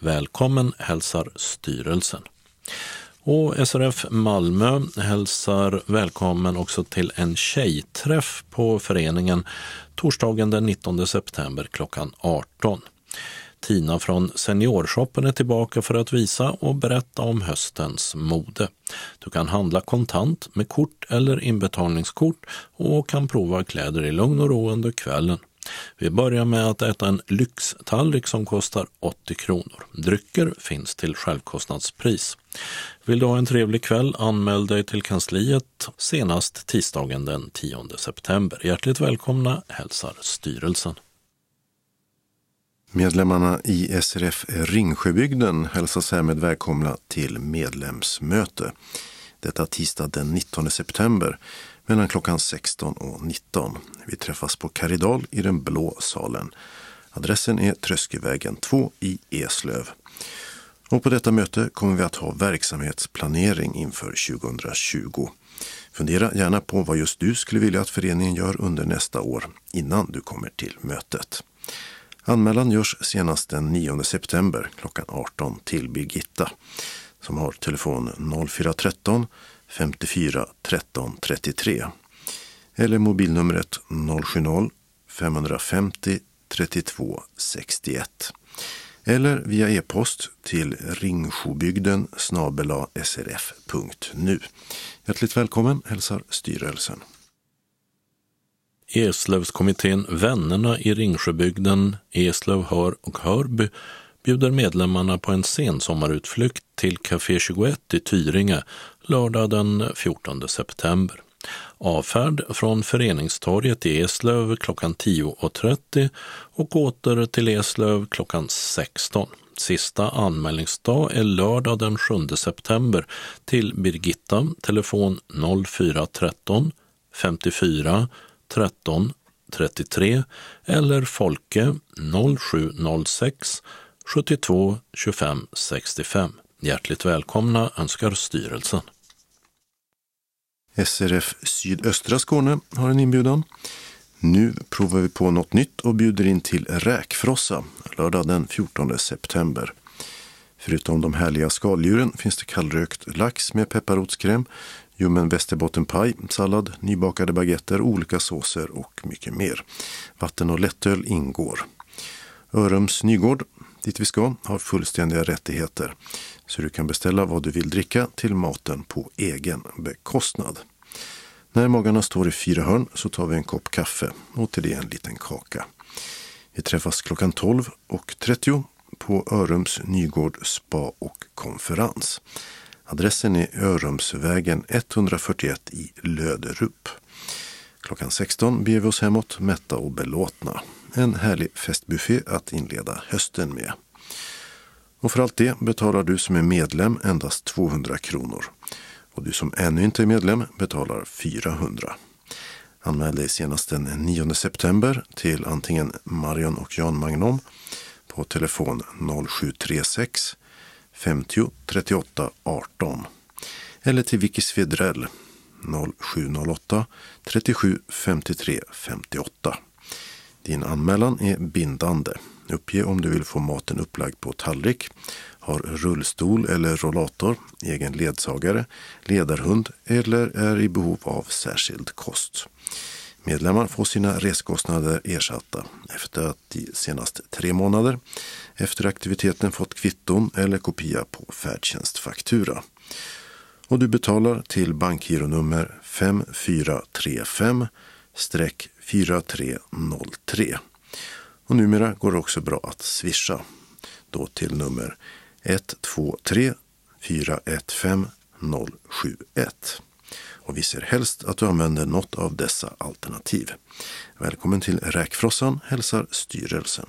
Välkommen hälsar styrelsen. Och S R F Malmö hälsar välkommen också till en tjejträff på föreningen torsdagen den nittonde september klockan arton. Tina från Seniorshoppen är tillbaka för att visa och berätta om höstens mode. Du kan handla kontant med kort eller inbetalningskort och kan prova kläder i lugn och ro under kvällen. Vi börjar med att äta en lyxtallrik som kostar åttio kronor. Drycker finns till självkostnadspris. Vill du ha en trevlig kväll, anmäl dig till kansliet senast tisdagen den tionde september. Hjärtligt välkomna hälsar styrelsen. Medlemmarna i S R F Ringsjöbygden hälsas härmed välkomna till medlemsmöte. Detta tisdag den nittonde september mellan klockan sexton och nitton. Vi träffas på Karidal i den blå salen. Adressen är Tröskevägen två i Eslöv. Och på detta möte kommer vi att ha verksamhetsplanering inför tjugohundratjugo. Fundera gärna på vad just du skulle vilja att föreningen gör under nästa år innan du kommer till mötet. Anmälan görs senast den nionde september klockan arton till Birgitta som har telefon noll fyra ett tre femtiofyra tretton trettiotre eller mobilnumret noll sju noll fem femtio trettiotvå sextioett eller via e-post till ringskobygden snabel-a srf punkt nu. Hjärtligt välkommen hälsar styrelsen. Eslövskommittén Vännerna i Ringsjöbygden, Eslöv, Hör och Hörby bjuder medlemmarna på en sensommarutflykt till Café tjugoett i Tyringe lördag den fjortonde september. Avfärd från Föreningstorget i Eslöv klockan tio och trettio och åter till Eslöv klockan sexton. Sista anmälningsdag är lördag den sjunde september till Birgitta, telefon noll fyra ett tre femtiofyra tretton trettiotre eller Folke noll sju noll sex sjuttiotvå tjugofem sextiofem. Hjärtligt välkomna önskar styrelsen. S R F Sydöstra Skåne har en inbjudan. Nu provar vi på något nytt och bjuder in till räkfrossa lördag den fjortonde september. Förutom de härliga skaldjuren finns det kallrökt lax med pepparrotskräm, ljummen västerbottenpaj, sallad, nybakade baguetter, olika såser och mycket mer. Vatten och lättöl ingår. Örums Nygård, dit vi ska, har fullständiga rättigheter. Så du kan beställa vad du vill dricka till maten på egen bekostnad. När magarna står i fyra hörn så tar vi en kopp kaffe och till det en liten kaka. Vi träffas klockan tolv och trettio på Örums Nygård spa och konferens. Adressen är Örumsvägen etthundrafyrtioett i Löderup. Klockan sexton beger vi oss hemåt mätta och belåtna. En härlig festbuffé att inleda hösten med. Och för allt det betalar du som är medlem endast tvåhundra kronor. Och du som ännu inte är medlem betalar fyrahundra. Anmäl dig senast den nionde september till antingen Marion och Jan Magnom på telefon noll sju tre sex femtio trettioåtta arton eller till Vicky Svedrell noll sju noll åtta trettiosju femtiotre femtioåtta. Din anmälan är bindande. Uppge om du vill få maten upplagd på tallrik, har rullstol eller rollator, egen ledsagare, ledarhund eller är i behov av särskild kost. Medlemmar får sina reskostnader ersatta efter att i senast tre månader efter aktiviteten fått kvitton eller kopia på färdtjänstfaktura. Och du betalar till bankgironummer fem fyra tre fem fyra tre noll tre. Och numera går det också bra att swisha. Då till nummer ett två tre fyra ett fem noll sju ett. Och vi ser helst att du använder något av dessa alternativ. Välkommen till räkfrossan, hälsar styrelsen.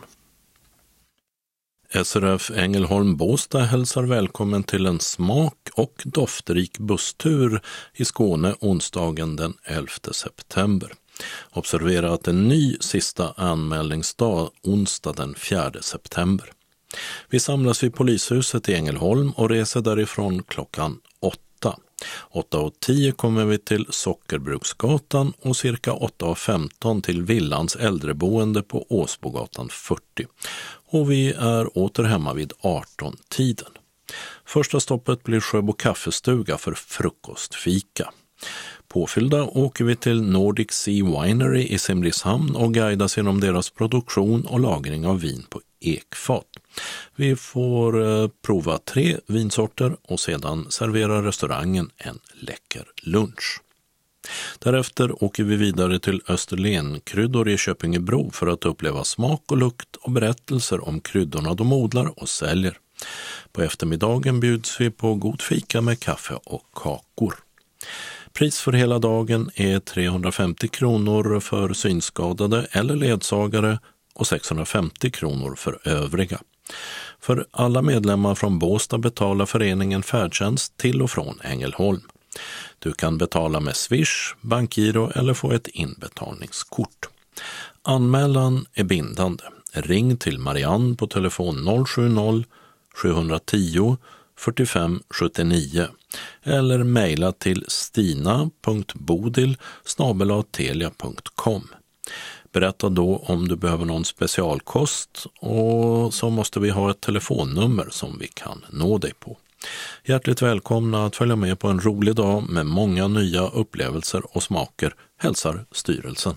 S R F Ängelholm Båstad hälsar välkommen till en smak- och doftrik busstur i Skåne onsdagen den elfte september. Observera att en ny sista anmälningsdag onsdag den fjärde september. Vi samlas vid polishuset i Ängelholm och reser därifrån klockan åtta. åtta och tio kommer vi till Sockerbruksgatan och cirka åtta och femton till Villans äldreboende på Åsbogatan fyrtio. Och vi är åter hemma vid arton-tiden. Första stoppet blir Sjöbo kaffestuga för frukostfika. Påfyllda åker vi till Nordic Sea Winery i Simrishamn och guidas genom deras produktion och lagring av vin på ekfat. Vi får eh, prova tre vinsorter och sedan serverar restaurangen en läcker lunch. Därefter åker vi vidare till Österlen-kryddor i Köpingebro för att uppleva smak och lukt och berättelser om kryddorna de odlar och säljer. På eftermiddagen bjuds vi på god fika med kaffe och kakor. Pris för hela dagen är trehundrafemtio kronor för synskadade eller ledsagare och sexhundrafemtio kronor för övriga. För alla medlemmar från Båstad betalar föreningen färdtjänst till och från Ängelholm. Du kan betala med Swish, bankgiro eller få ett inbetalningskort. Anmälan är bindande. Ring till Marianne på telefon noll sju noll sju ett noll fyrtiofem sjuttionio eller mejla till stina punkt bodil snabel-a telia punkt com. Berätta då om du behöver någon specialkost och så måste vi ha ett telefonnummer som vi kan nå dig på. Hjärtligt välkomna att följa med på en rolig dag med många nya upplevelser och smaker, hälsar styrelsen.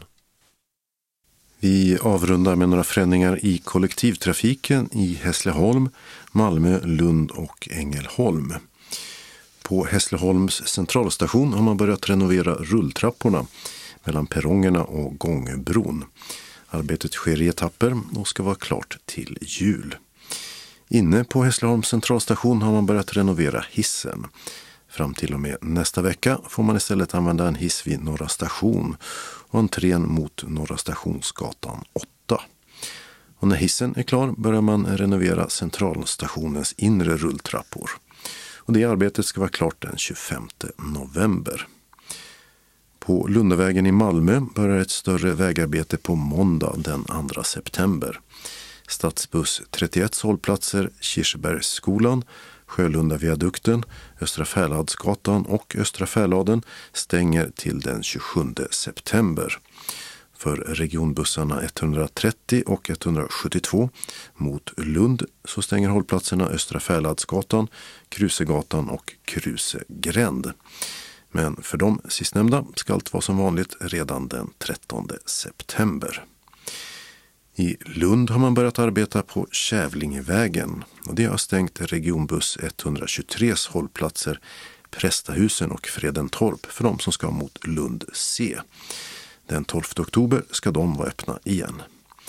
Vi avrundar med några förändringar i kollektivtrafiken i Hässleholm, Malmö, Lund och Ängelholm. På Hässleholms centralstation har man börjat renovera rulltrapporna mellan perrongerna och gångbron. Arbetet sker i etapper och ska vara klart till jul. Inne på Hässleholms centralstation har man börjat renovera hissen. Fram till och med nästa vecka får man istället använda en hiss vid Norra station och entrén mot Norra stationsgatan åtta. Och när hissen är klar börjar man renovera centralstationens inre rulltrappor. Och det arbetet ska vara klart den tjugofemte november. På Lundavägen i Malmö börjar ett större vägarbete på måndag den andra september. Stadsbuss trettioett hållplatser, Kirsebergsskolan, Sjölunda-viadukten, Östra Fäladsgatan och Östra Fäladen stänger till den tjugosjunde september. För regionbussarna etthundratrettio och etthundrasjuttiotvå mot Lund så stänger hållplatserna Östra Fäladsgatan, Krusegatan och Krusegränd. Men för de sistnämnda ska allt vara som vanligt redan den trettonde september. I Lund har man börjat arbeta på Kävlingevägen och det har stängt regionbuss etthundratjugotres hållplatser, Prästahusen och Fredentorp för de som ska mot Lund C. Den tolfte oktober ska de vara öppna igen.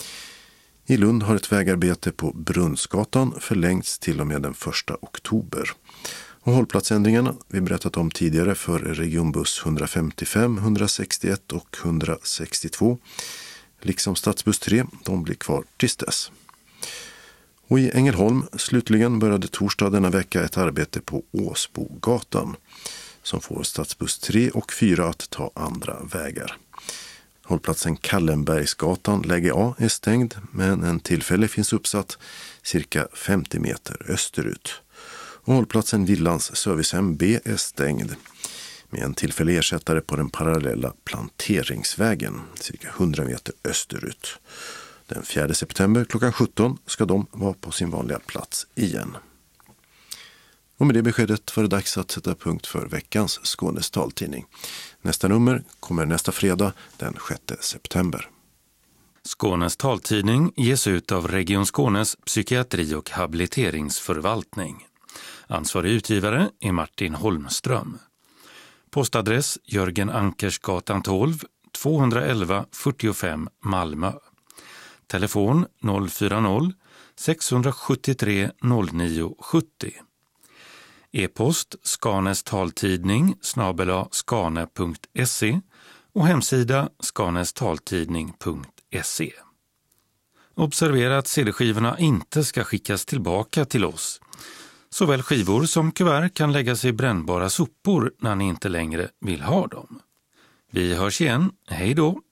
I Lund har ett vägarbete på Brunnsgatan förlängts till och med den första oktober. Och hållplatsändringarna vi berättat om tidigare för regionbuss etthundrafemtiofem, etthundrasextioett och etthundrasextiotvå liksom stadsbuss tre, de blir kvar tills dess. Och i Ängelholm slutligen började torsdag denna vecka ett arbete på Åsbogatan som får stadsbuss tre och fyra att ta andra vägar. Hållplatsen Kallenbergsgatan läge A är stängd men en tillfälle finns uppsatt cirka femtio meter österut. Och hållplatsen Villans servicehem B är stängd med en tillfällig ersättare på den parallella planteringsvägen cirka hundra meter österut. Den fjärde september klockan sjutton ska de vara på sin vanliga plats igen. Och med det beskedet var det dags att sätta punkt för veckans Skånes taltidning. Nästa nummer kommer nästa fredag den sjätte september. Skånes taltidning ges ut av Region Skånes psykiatri- och habiliteringsförvaltning. Ansvarig utgivare är Martin Holmström. Postadress Jörgen Ankersgatan tolv, tvåhundraelva fyrtiofem Malmö. Telefon noll fyra noll sex sju tre noll nio sju noll. E-post Skanes taltidning snabel-a skane punkt se och hemsida skanestaltidning punkt se. Observera att C D-skivorna inte ska skickas tillbaka till oss. Såväl skivor som kuvert kan läggas i brännbara sopor när ni inte längre vill ha dem. Vi hörs igen. Hej då!